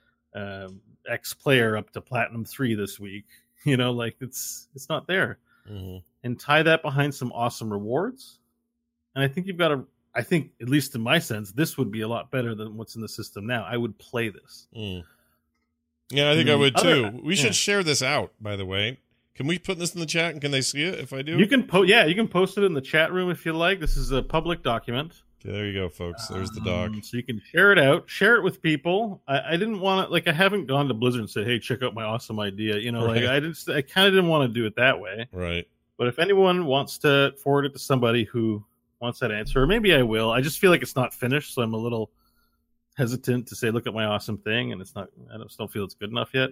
X player up to Platinum 3 this week. Like it's not there. And tie that behind some awesome rewards. And I think you've got I think, at least in my sense, this would be a lot better than what's in the system now. I would play this. Yeah, I think I would too. We should share this out, by the way. Can we put this in the chat and can they see it if I do? You can you can post it in the chat room if you like. This is a public document. Okay, there you go, folks. There's the doc. So you can share it out, share it with people. I didn't want to, I haven't gone to Blizzard and said, hey, check out my awesome idea. Right. I kind of didn't want to do it that way. Right. But if anyone wants to forward it to somebody who wants that answer, or maybe I will. I just feel like it's not finished, so I'm a little hesitant to say, look at my awesome thing, and I just don't feel it's good enough yet.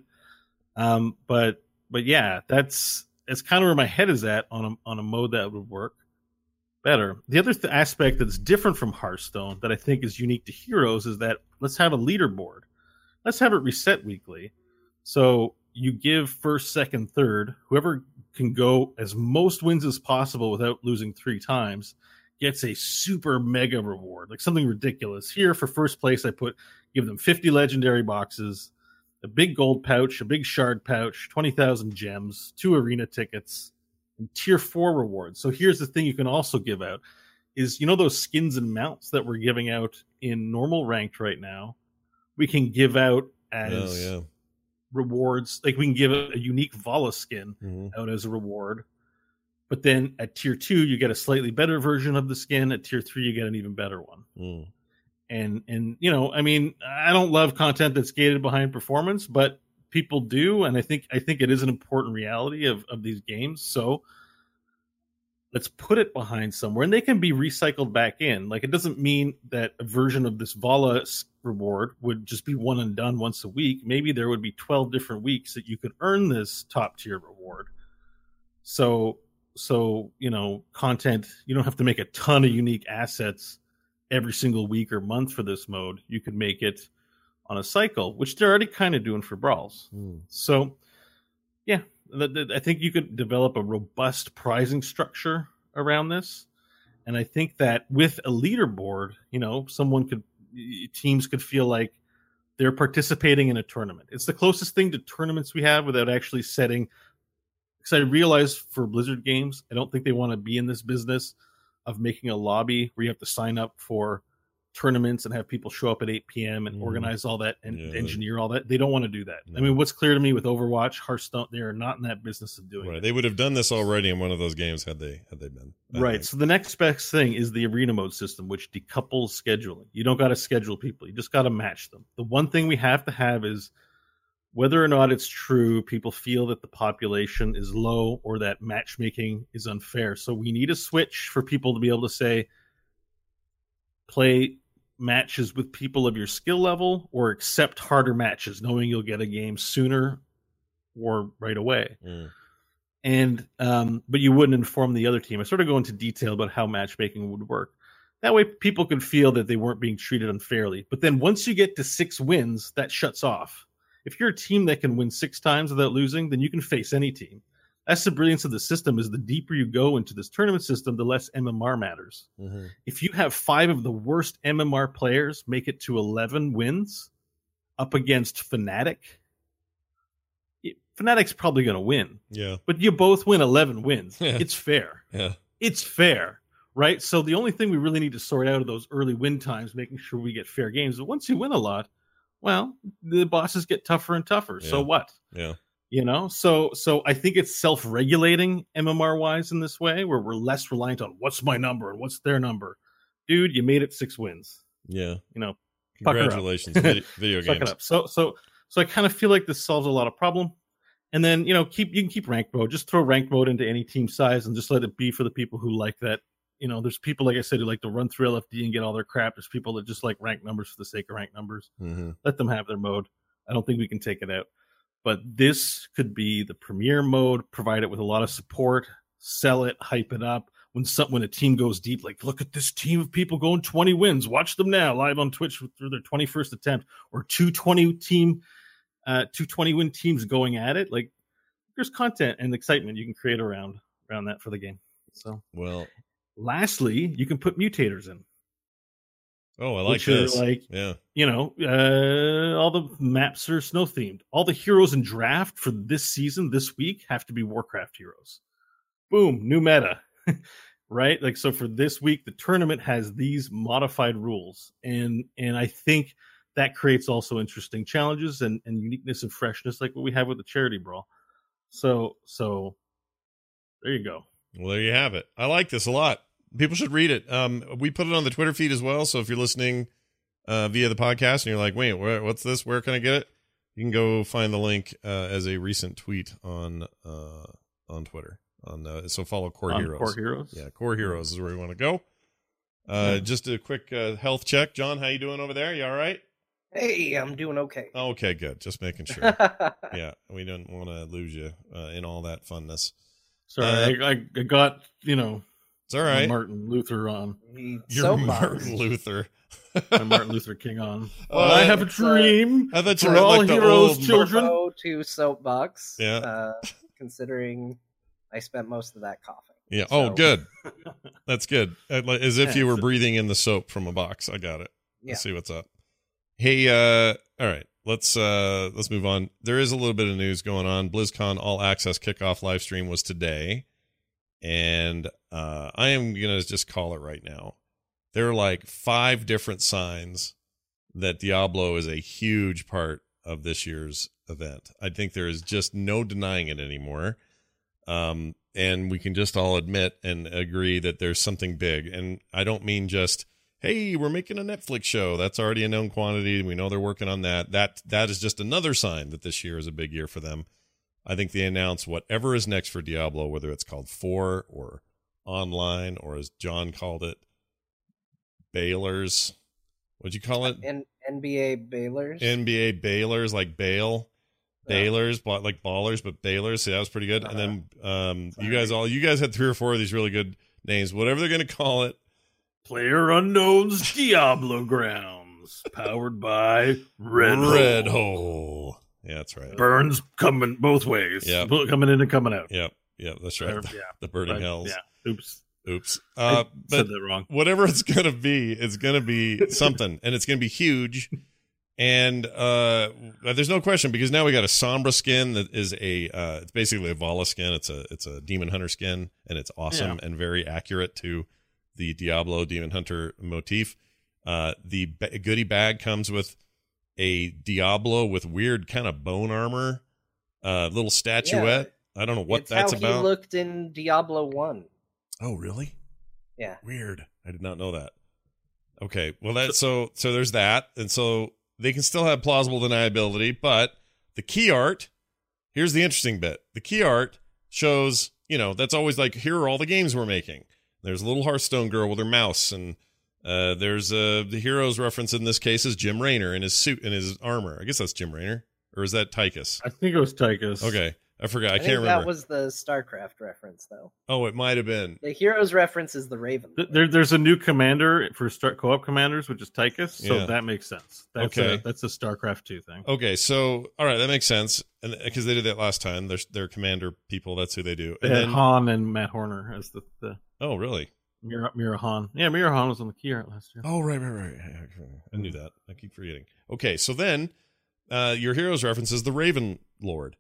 But yeah, it's kind of where my head is at on a mode that would work better. The other aspect that's different from Hearthstone that I think is unique to Heroes is that let's have a leaderboard. Let's have it reset weekly. So you give first, second, third. Whoever can go as most wins as possible without losing 3 times gets a super mega reward, like something ridiculous. Here for first place, give them 50 legendary boxes, a big gold pouch, a big shard pouch, 20,000 gems, 2 arena tickets, and tier 4 rewards. So here's the thing you can also give out is, those skins and mounts that we're giving out in normal ranked right now, we can give out as rewards. Like we can give a unique Vala skin out as a reward. But then at tier 2, you get a slightly better version of the skin. At tier 3, you get an even better one. And I don't love content that's gated behind performance, but people do, and I think it is an important reality of these games. So let's put it behind somewhere, and they can be recycled back in. Like, it doesn't mean that a version of this Vala reward would just be one and done once a week. Maybe there would be 12 different weeks that you could earn this top tier reward. So content, you don't have to make a ton of unique assets every single week or month for this mode. You could make it on a cycle, which they're already kind of doing for Brawls. So yeah, I think you could develop a robust prizing structure around this. And I think that with a leaderboard, teams could feel like they're participating in a tournament. It's the closest thing to tournaments we have without actually setting. Because I realize for Blizzard games, I don't think they want to be in this business of making a lobby where you have to sign up for tournaments and have people show up at 8 p.m. and organize all that and engineer all that. They don't want to do that. I mean, what's clear to me with Overwatch, Hearthstone, they are not in that business of doing it. They would have done this already in one of those games had they been. Right. So the next best thing is the arena mode system, which decouples scheduling. You don't got to schedule people. You just got to match them. The one thing we have to have is whether or not it's true, people feel that the population is low or that matchmaking is unfair. So we need a switch for people to be able to say, play matches with people of your skill level or accept harder matches, knowing you'll get a game sooner or right away. And but you wouldn't inform the other team. I sort of go into detail about how matchmaking would work. That way people could feel that they weren't being treated unfairly. But then once you get to 6 wins, that shuts off. If you're a team that can win 6 times without losing, then you can face any team. That's the brilliance of the system, is the deeper you go into this tournament system, the less MMR matters. If you have 5 of the worst MMR players make it to 11 wins up against Fnatic, Fnatic's probably going to win. Yeah. But you both win 11 wins. Yeah. It's fair. Yeah. It's fair, right? So the only thing we really need to sort out are those early win times, making sure we get fair games. But once you win a lot, well, the bosses get tougher and tougher. Yeah. So what? Yeah. So I think it's self-regulating MMR wise in this way, where we're less reliant on what's my number and what's their number. Dude, you made it 6 wins. Yeah. Congratulations, video games. It up. So I kind of feel like this solves a lot of problem. And then, you can keep ranked mode. Just throw ranked mode into any team size and just let it be for the people who like that. There's people, like I said, who like to run through LFD and get all their crap. There's people that just like ranked numbers for the sake of ranked numbers. Let them have their mode. I don't think we can take it out. But this could be the premier mode, provide it with a lot of support, sell it, hype it up. When a team goes deep, like, look at this team of people going 20 wins. Watch them now live on Twitch through their 21st attempt, or 220 win teams going at it. Like, there's content and excitement you can create around that for the game. So, well, lastly, you can put mutators in. Oh, I like this. Yeah, all the maps are snow themed. All the heroes in draft for this season, this week, have to be Warcraft heroes. Boom, new meta, right? Like, so for this week, the tournament has these modified rules, and I think that creates also interesting challenges and uniqueness and freshness, like what we have with the charity brawl. So there you go. Well, there you have it. I like this a lot. People should read it. We put it on the Twitter feed as well. So if you're listening via the podcast and you're like, wait, what's this? Where can I get it? You can go find the link as a recent tweet on Twitter. So follow Core Heroes. Core Heroes? Yeah, Core Heroes is where we want to go. Just a quick health check. John, how you doing over there? You all right? Hey, I'm doing okay. Okay, good. Just making sure. Yeah, we don't want to lose you in all that funness. Sorry, I got, it's all right. Martin Luther on. You're Martin Luther. My Martin Luther King on. I have a dream. I thought you for were all like heroes, children. To soapbox. Yeah. Considering I spent most of that coughing. Yeah. So. Oh, good. That's good. As if you were breathing in the soap from a box. I got it. Yeah. Let's see what's up. Hey, all right. Let's move on. There is a little bit of news going on. BlizzCon All Access kickoff live stream was today, and I am gonna just call it right now. There are like 5 different signs that Diablo is a huge part of this year's event. I think there is just no denying it anymore, and we can just all admit and agree that there's something big. And I don't mean just, hey, we're making a Netflix show. That's already a known quantity. We know they're working on that. That is just another sign that this year is a big year for them. I think they announce whatever is next for Diablo, whether it's called 4 or online, or as John called it, Bailers. What'd you call it? NBA Bailers. NBA Bailers, like Bail. Bailers, like ballers, but Bailers. See, that was pretty good. And then you guys had 3 or 4 of these really good names. Whatever they're going to call it. Player Unknown's Diablo Grounds, powered by Red Hole. Yeah, that's right. Burns coming both ways. Yeah, coming in and coming out. Yep, that's right. The burning hells. Yeah. Oops. I said that wrong. Whatever it's gonna be something, and it's gonna be huge. And there's no question, because now we got a Sombra skin that is it's basically a Vala skin. It's a Demon Hunter skin, and it's awesome and very accurate to the Diablo Demon Hunter motif. The goodie bag comes with a Diablo with weird kind of bone armor, little statuette. Yeah, I don't know what that's about. He looked in Diablo 1. Oh, really? Yeah. Weird. I did not know that. Okay, well so there's that, and so they can still have plausible deniability, but the key art. Here's the interesting bit. The key art shows, that's always like, here are all the games we're making. There's a little Hearthstone girl with her mouse, and there's the hero's reference in this case is Jim Raynor in his suit and his armor. I guess that's Jim Raynor, or is that Tychus? I think it was Tychus. Okay, I forgot. I can't remember. That was the StarCraft reference, though. Oh, it might have been. The hero's reference is the Raven. There's a new commander for co-op commanders, which is Tychus, so that makes sense. That's a StarCraft 2 thing. Okay, so all right, that makes sense, and because they did that last time, their commander people. That's who they do. They had Han and Matt Horner as the. Oh, really? Mira Han. Yeah, Mira Han was on the key art last year. Oh, right. I knew that. I keep forgetting. Okay, so then your hero's reference is the Raven Lord,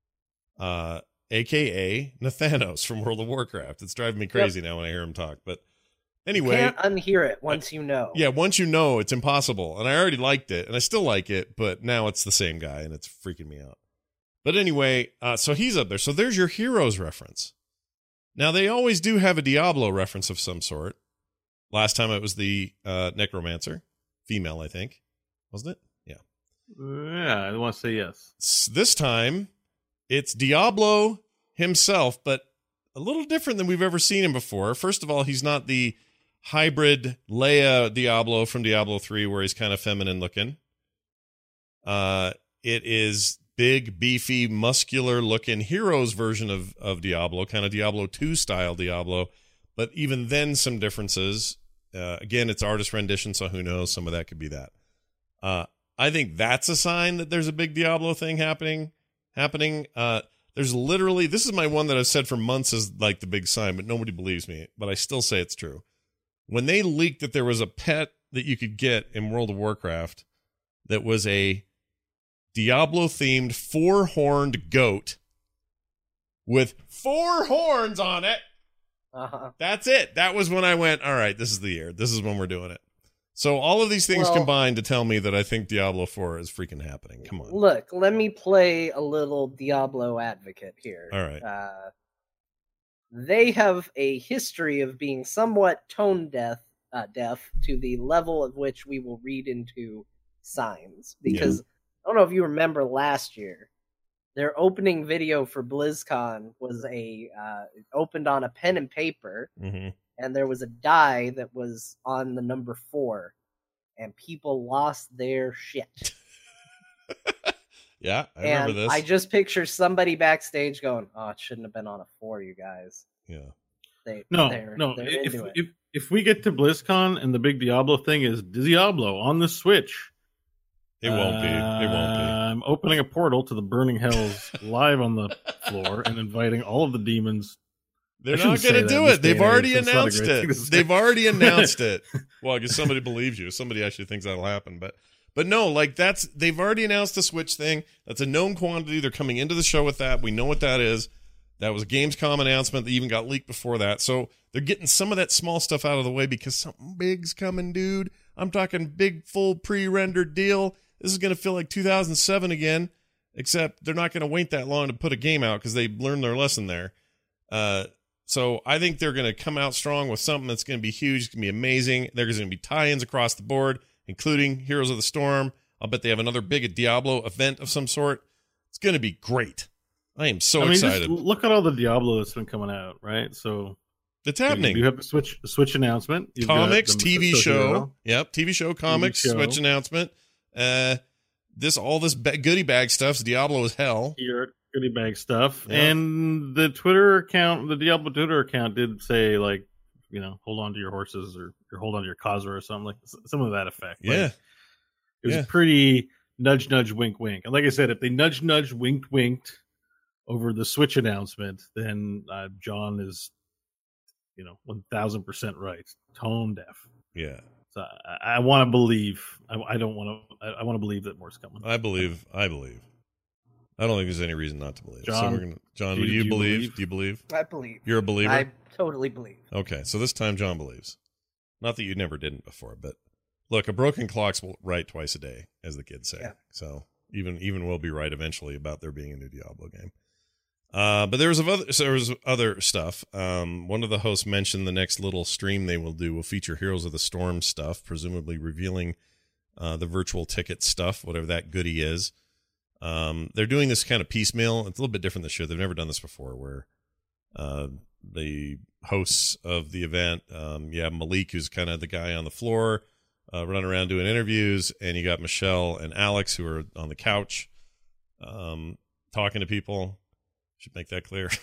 a.k.a. Nathanos from World of Warcraft. It's driving me crazy now when I hear him talk. But anyway. You can't unhear it once you know. Yeah, once you know, it's impossible. And I already liked it, and I still like it, but now it's the same guy, and it's freaking me out. But anyway, so he's up there. So there's your hero's reference. Now, they always do have a Diablo reference of some sort. Last time it was the Necromancer. Female, I think. Wasn't it? Yeah, I want to say yes. This time, it's Diablo himself, but a little different than we've ever seen him before. First of all, he's not the hybrid Leia Diablo from Diablo 3, where he's kind of feminine looking. It is big, beefy, muscular-looking Heroes version of Diablo, kind of Diablo 2 style Diablo, but even then some differences. Again, it's artist rendition, so who knows? Some of that could be that. I think that's a sign that there's a big Diablo thing happening. There's literally, this is my one that I've said for months is like the big sign, but nobody believes me. But I still say it's true. When they leaked that there was a pet that you could get in World of Warcraft that was a Diablo-themed 4-horned goat with 4 horns on it. That's it. That was when I went, all right, this is the year. This is when we're doing it. So all of these things combined to tell me that I think Diablo 4 is freaking happening. Come on. Look, let me play a little Diablo advocate here. All right. They have a history of being somewhat tone deaf to the level at which we will read into signs. Because I don't know if you remember last year, their opening video for BlizzCon was opened on a pen and paper, and there was a die that was on the number 4, and people lost their shit. Yeah, I remember this. I just picture somebody backstage going, "Oh, it shouldn't have been on a 4, you guys." Yeah. They're If we get to BlizzCon and the big Diablo thing is Diablo on the Switch, it won't be. It won't be. I'm opening a portal to the burning hells live on the floor and inviting all of the demons. They're not going to do it. They've already announced it. They've already announced it. Well, I guess somebody believes you. Somebody actually thinks that'll happen. But no, like they've already announced the Switch thing. That's a known quantity. They're coming into the show with that. We know what that is. That was a Gamescom announcement that even got leaked before that. So they're getting some of that small stuff out of the way because something big's coming, dude. I'm talking big, full pre-rendered deal. This is going to feel like 2007 again, except they're not going to wait that long to put a game out because they learned their lesson there. So I think they're going to come out strong with something that's going to be huge. It's going to be amazing. There's going to be tie-ins across the board, including Heroes of the Storm. I'll bet they have another big Diablo event of some sort. It's going to be great. I am so excited. Just look at all the Diablo that's been coming out, right? So it's happening. You have the Switch announcement. You've comics, TV show. Hero. Yep, TV show, comics, TV show. Switch announcement. All this goodie bag stuff's Diablo as hell. Your goodie bag stuff. Yep. And the Twitter account, the Diablo Twitter account did say, like, hold on to your horses or hold on to your Khazra or something, like some of that effect. Yeah. Like, it was pretty nudge, nudge, wink, wink. And like I said, if they nudge, nudge, winked over the Switch announcement, then John is, 1000% right. Tone deaf. Yeah. So I want to believe. I don't want to. I want to believe that more's coming. I believe. I don't think there's any reason not to believe. John, John, do you believe? Do you believe? I believe. You're a believer? I totally believe. Okay, so this time John believes. Not that you never didn't before, but look, a broken clock's right twice a day, as the kids say. Yeah. So even we'll be right eventually about there being a new Diablo game. But there was other stuff. One of the hosts mentioned the next little stream they will do will feature Heroes of the Storm stuff, presumably revealing the virtual ticket stuff, whatever that goodie is. They're doing this kind of piecemeal. It's a little bit different this year. They've never done this before, where the hosts of the event, you have Malik, who's kind of the guy on the floor, running around doing interviews, and you got Michelle and Alex, who are on the couch talking to people. Should make that clear.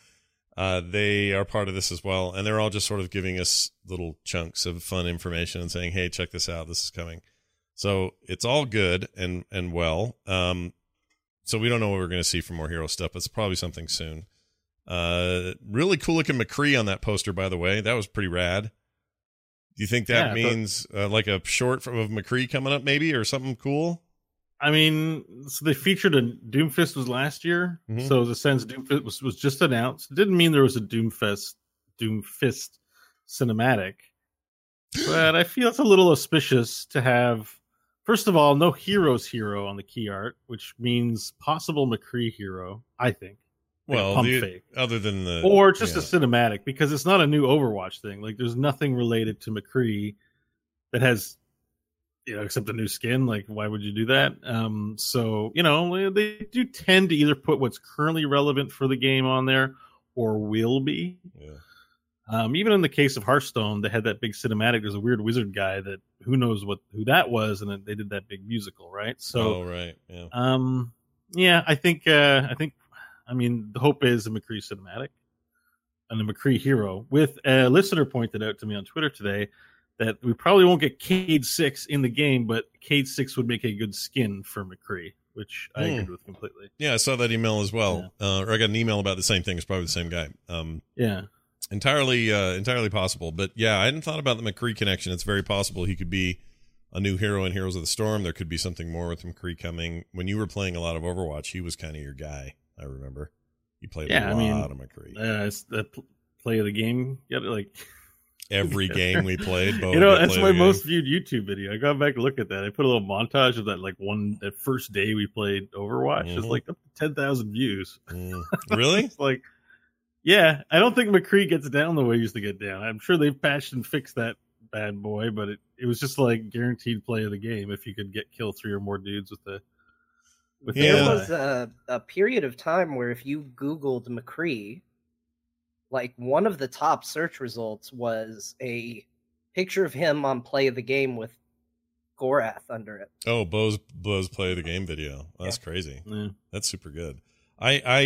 They are part of this as well, and they're all just sort of giving us little chunks of fun information and saying, hey, check this out, this is coming. So it's all good and well. So we don't know what we're going to see for more hero stuff, but it's probably something soon. Really cool looking McCree on that poster, by the way. That was pretty rad. Do you think that means like a short of McCree coming up maybe, or something cool? I mean, so they featured a Doomfist was last year. Mm-hmm. So the sense Doomfist was just announced. It didn't mean there was a Doomfist cinematic. But I feel it's a little auspicious to have, first of all, no Heroes hero on the key art, which means possible McCree hero, I think. Well, other than the... Or just a cinematic, because it's not a new Overwatch thing. Like, there's nothing related to McCree that has... except a new skin. Like, why would you do that? So, they do tend to either put what's currently relevant for the game on there or will be. Yeah. Even in the case of Hearthstone, they had that big cinematic. There's a weird wizard guy that who knows who that was, and then they did that big musical, right? So, right. Yeah. I think, the hope is a McCree cinematic and a McCree hero. With a listener pointed out to me on Twitter today that we probably won't get Cade 6 in the game, but Cade 6 would make a good skin for McCree. which I agreed with completely. Yeah, I saw that email as well. Yeah. Or I got an email about the same thing. It's probably the same guy. Yeah. Entirely possible. But yeah, I hadn't thought about the McCree connection. It's very possible he could be a new hero in Heroes of the Storm. There could be something more with McCree coming. When you were playing a lot of Overwatch, he was kind of your guy, I remember. You played a lot of McCree. It's the play of the game. Every game we played. That's my most viewed YouTube video. I got back to look at that. I put a little montage of that, that first day we played Overwatch. It's like up to 10,000 views. Really? It's like, yeah, I don't think McCree gets down the way he used to get down. I'm sure they've patched and fixed that bad boy, but it was just like guaranteed play of the game if you could kill 3 or more dudes with the. There was a period of time where if you Googled McCree, like one of the top search results was a picture of him on play of the game with Gorath under it. Oh, Bo's play of the game video. That's crazy. Yeah. That's super good. I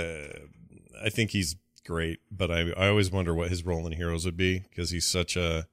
think he's great, but I always wonder what his role in Heroes would be, because he's such a,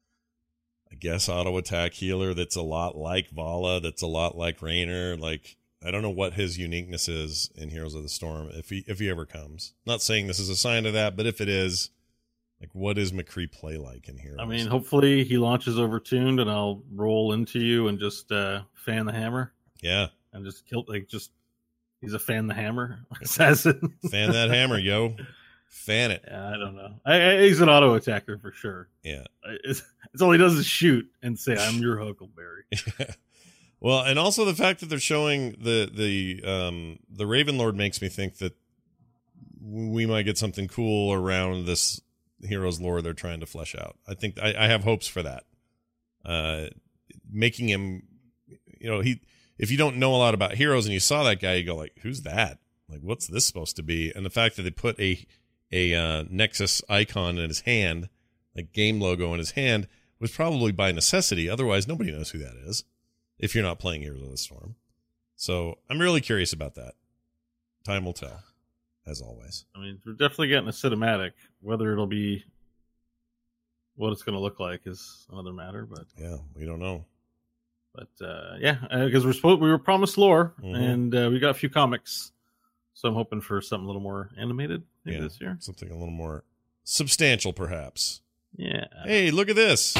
I guess, auto attack healer that's a lot like Vala, that's a lot like Raynor. Like, I don't know what his uniqueness is in Heroes of the Storm if he ever comes. Not saying this is a sign of that, but if it is, like, what does McCree play like in Heroes? I mean, hopefully he launches Overtuned and I'll roll into you and just fan the hammer. Yeah. And just kill, he's a fan the hammer assassin. Fan that hammer, yo. Fan it. Yeah, I don't know. He's an auto attacker for sure. Yeah. It's all he does is shoot and say, "I'm your Huckleberry." Well, and also the fact that they're showing the Ravenlord makes me think that we might get something cool around this Heroes lore they're trying to flesh out. I think I have hopes for that. Making him, if you don't know a lot about Heroes and you saw that guy, you go like, "Who's that? Like, what's this supposed to be?" And the fact that they put a Nexus icon in his hand, like game logo in his hand, was probably by necessity. Otherwise, nobody knows who that is if you're not playing Heroes of the Storm. So I'm really curious about that. Time will tell, as always. I mean, we're definitely getting a cinematic. Whether it'll be what it's going to look like is another matter. But yeah, we don't know. But because we were promised lore, and we got a few comics. So I'm hoping for something a little more animated this year. Something a little more substantial, perhaps. Yeah. Hey, look at this.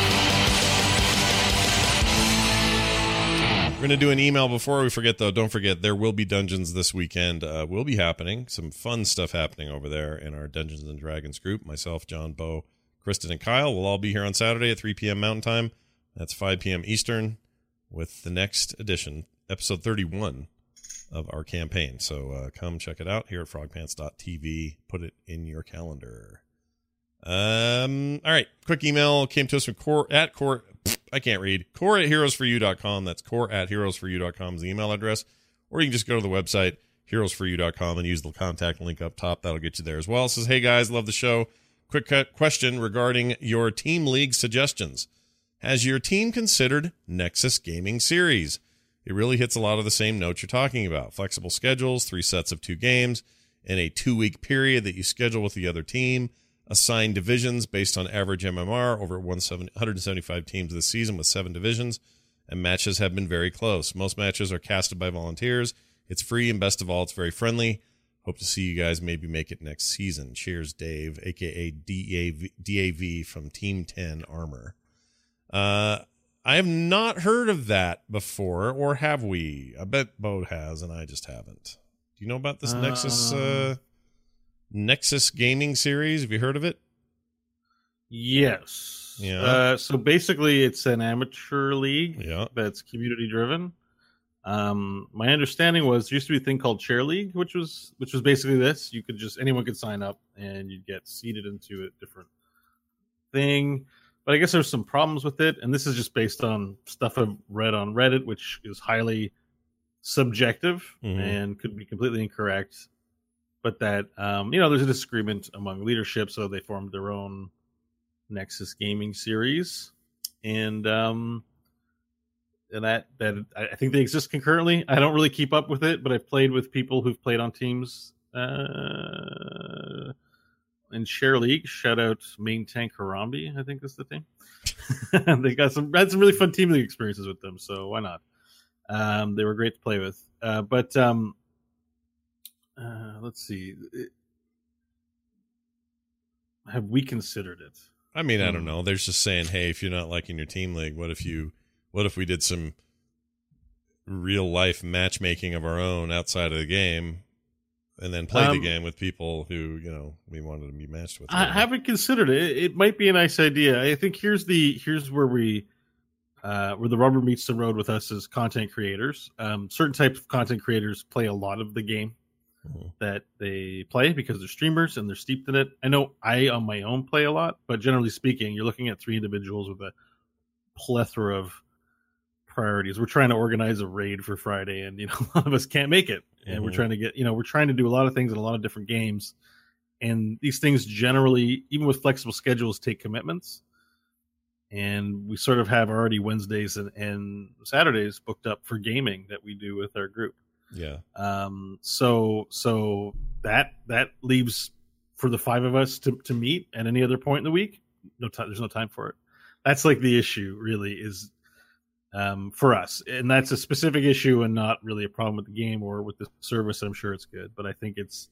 We're going to do an email before we forget, though. Don't forget, there will be Dungeons this weekend. Will be happening. Some fun stuff happening over there in our Dungeons & Dragons group. Myself, John, Bo, Kristen, and Kyle will all be here on Saturday at 3 p.m. Mountain Time. That's 5 p.m. Eastern with the next edition, episode 31 of our campaign. So come check it out here at frogpants.tv. Put it in your calendar. All right. Quick email came to us from core at heroesforyou.com. That's core@heroesforyou.com is the email address. Or you can just go to the website, heroesforyou.com, and use the contact link up top. That'll get you there as well. It says, hey guys, love the show. Quick question regarding your team league suggestions. Has your team considered Nexus Gaming Series? It really hits a lot of the same notes you're talking about. Flexible schedules, 3 sets of 2 games, in a 2-week period that you schedule with the other team. Assigned divisions based on average MMR over 175 teams this season with 7 divisions, and matches have been very close. Most matches are casted by volunteers. It's free, and best of all, it's very friendly. Hope to see you guys maybe make it next season. Cheers, Dave, a.k.a. DAV from Team 10 Armor. I have not heard of that before, or have we? I bet Bo has, and I just haven't. Do you know about this Nexus Gaming Series? Have you heard of it? Yes. Yeah. So basically, it's an amateur league. Yeah. That's community driven. My understanding was there used to be a thing called Chair League, which was basically this. You could anyone could sign up and you'd get seeded into a different thing. But I guess there's some problems with it, and this is just based on stuff I've read on Reddit, which is highly subjective and could be completely incorrect. But that there's a disagreement among leadership, so they formed their own Nexus Gaming Series, and that I think they exist concurrently. I don't really keep up with it, but I've played with people who've played on teams in Share League. Shout out Main Tank Harambe, I think is the thing. They had some really fun team league experiences with them, so why not? They were great to play with. But let's see. Have we considered it? I mean, I don't know. They're just saying, hey, if you're not liking your team league, what if we did some real life matchmaking of our own outside of the game, and then play the game with people who we wanted to be matched with? I haven't considered it. It might be a nice idea. I think here's where the rubber meets the road with us as content creators. Certain types of content creators play a lot of the game that they play because they're streamers and they're steeped in it. I know I on my own play a lot, but generally speaking, you're looking at 3 individuals with a plethora of priorities. We're trying to organize a raid for Friday, and a lot of us can't make it. And we're trying to get we're trying to do a lot of things in a lot of different games. And these things generally, even with flexible schedules, take commitments. And we sort of have already Wednesdays and Saturdays booked up for gaming that we do with our group. Yeah. So that leaves for the 5 of us to meet at any other point in the week. No time. There's no time for it. That's like the issue, really, is for us, and that's a specific issue and not really a problem with the game or with the service. I'm sure it's good, but I think it's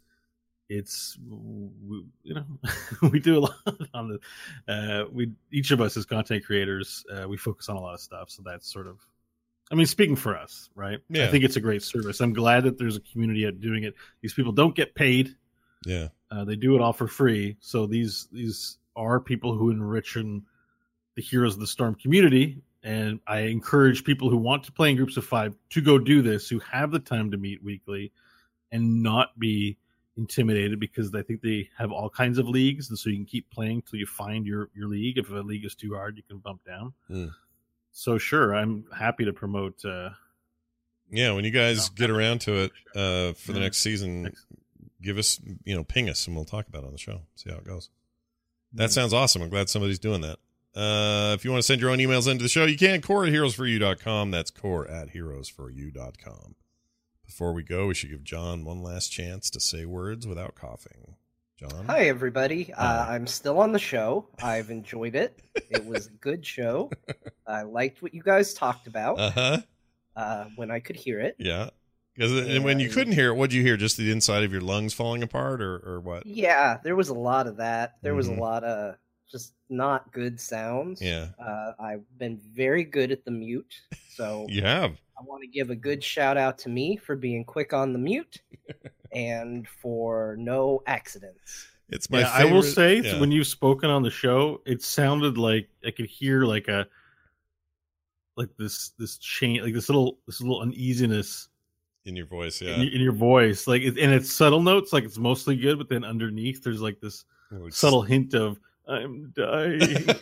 we do a lot on the each of us as content creators, we focus on a lot of stuff, so that's sort of, I mean, speaking for us, right? Yeah. I think it's a great service. I'm glad that there's a community out doing it. These people don't get paid. Yeah. They do it all for free. So these are people who enrich the Heroes of the Storm community. And I encourage people who want to play in groups of 5 to go do this, who have the time to meet weekly and not be intimidated, because I think they have all kinds of leagues. And so you can keep playing till you find your league. If a league is too hard, you can bump down. So sure, I'm happy to promote. When you guys get around to it for the next season, give us, ping us, and we'll talk about it on the show. See how it goes. That sounds awesome. I'm glad somebody's doing that. If you want to send your own emails into the show, you can. core@heroesforyou.com. That's core@heroesforyou.com. Before we go, we should give John one last chance to say words without coughing. John? Hi, everybody. I'm still on the show. I've enjoyed it. It was a good show. I liked what you guys talked about when I could hear it. Yeah. And when you couldn't hear it, what'd you hear? Just the inside of your lungs falling apart or what? Yeah, there was a lot of that. There was a lot of just not good sounds. Yeah. I've been very good at the mute. So you have. I want to give a good shout out to me for being quick on the mute and for no accidents. It's my favorite. I will say, when you've spoken on the show, it sounded like I could hear this change, like this little uneasiness in your voice. Yeah. In your voice, and it's subtle notes, like it's mostly good, but then underneath there's like this subtle hint of I'm dying.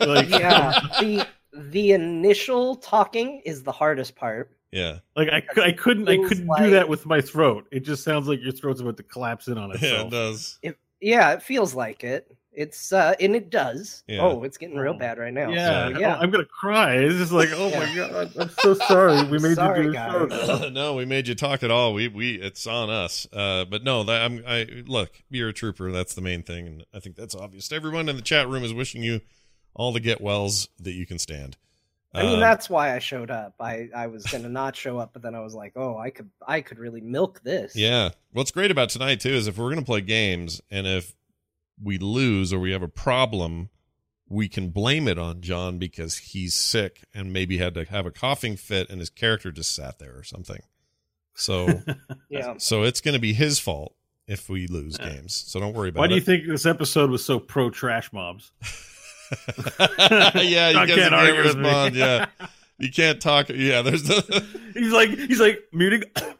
The initial talking is the hardest part. Yeah. Like I couldn't do that with my throat. It just sounds like your throat's about to collapse in on itself. Yeah, it does. It feels like it. It's and it does. Yeah. Oh, it's getting real bad right now. Yeah, so, I'm gonna cry. It's just like, oh my god, I'm so sorry. We made you do guys. show. No, we made you talk at all. We it's on us. But no, look, you're a trooper. That's the main thing, and I think that's obvious. Everyone in the chat room is wishing you all the get wells that you can stand. I mean, that's why I showed up. I was gonna not show up, but then I was like, oh, I could really milk this. Yeah. What's great about tonight too is if we're gonna play games, and if we lose or we have a problem, we can blame it on John because he's sick and maybe had to have a coughing fit and his character just sat there or something. So, so it's going to be his fault if we lose games. So don't worry about it. Why do you think this episode was so pro trash mobs? Yeah, you can't argue with me. Yeah, you can't talk. Yeah, there's he's like muting.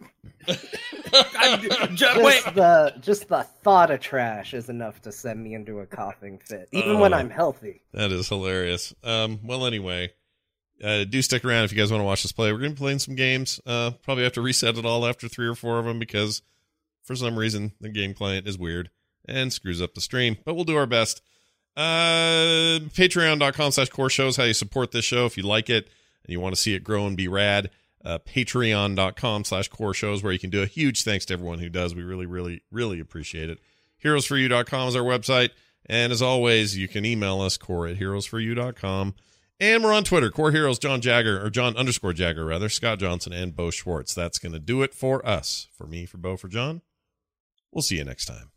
Just the thought of trash is enough to send me into a coughing fit, even when I'm healthy. That is hilarious. Well, anyway, do stick around if you guys want to watch us play. We're going to be playing some games. Probably have to reset it all after 3 or 4 of them because for some reason the game client is weird and screws up the stream. But we'll do our best. Patreon.com/core shows how you support this show if you like it and you want to see it grow and be rad. Patreon.com/core shows where you can do a huge thanks to everyone who does. We really, really, really appreciate it. Heroesforyou.com is our website. And as always, you can email us, core@heroesforyou.com. And we're on Twitter, Core Heroes, John _Jagger, Scott Johnson, and Bo Schwartz. That's going to do it for us. For me, for Bo, for John. We'll see you next time.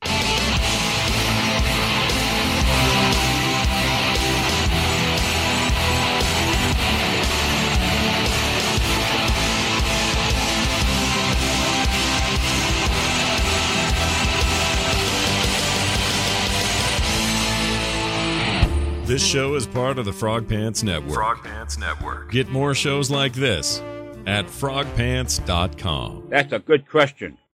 This show is part of the Frog Pants Network. Get more shows like this at frogpants.com. That's a good question.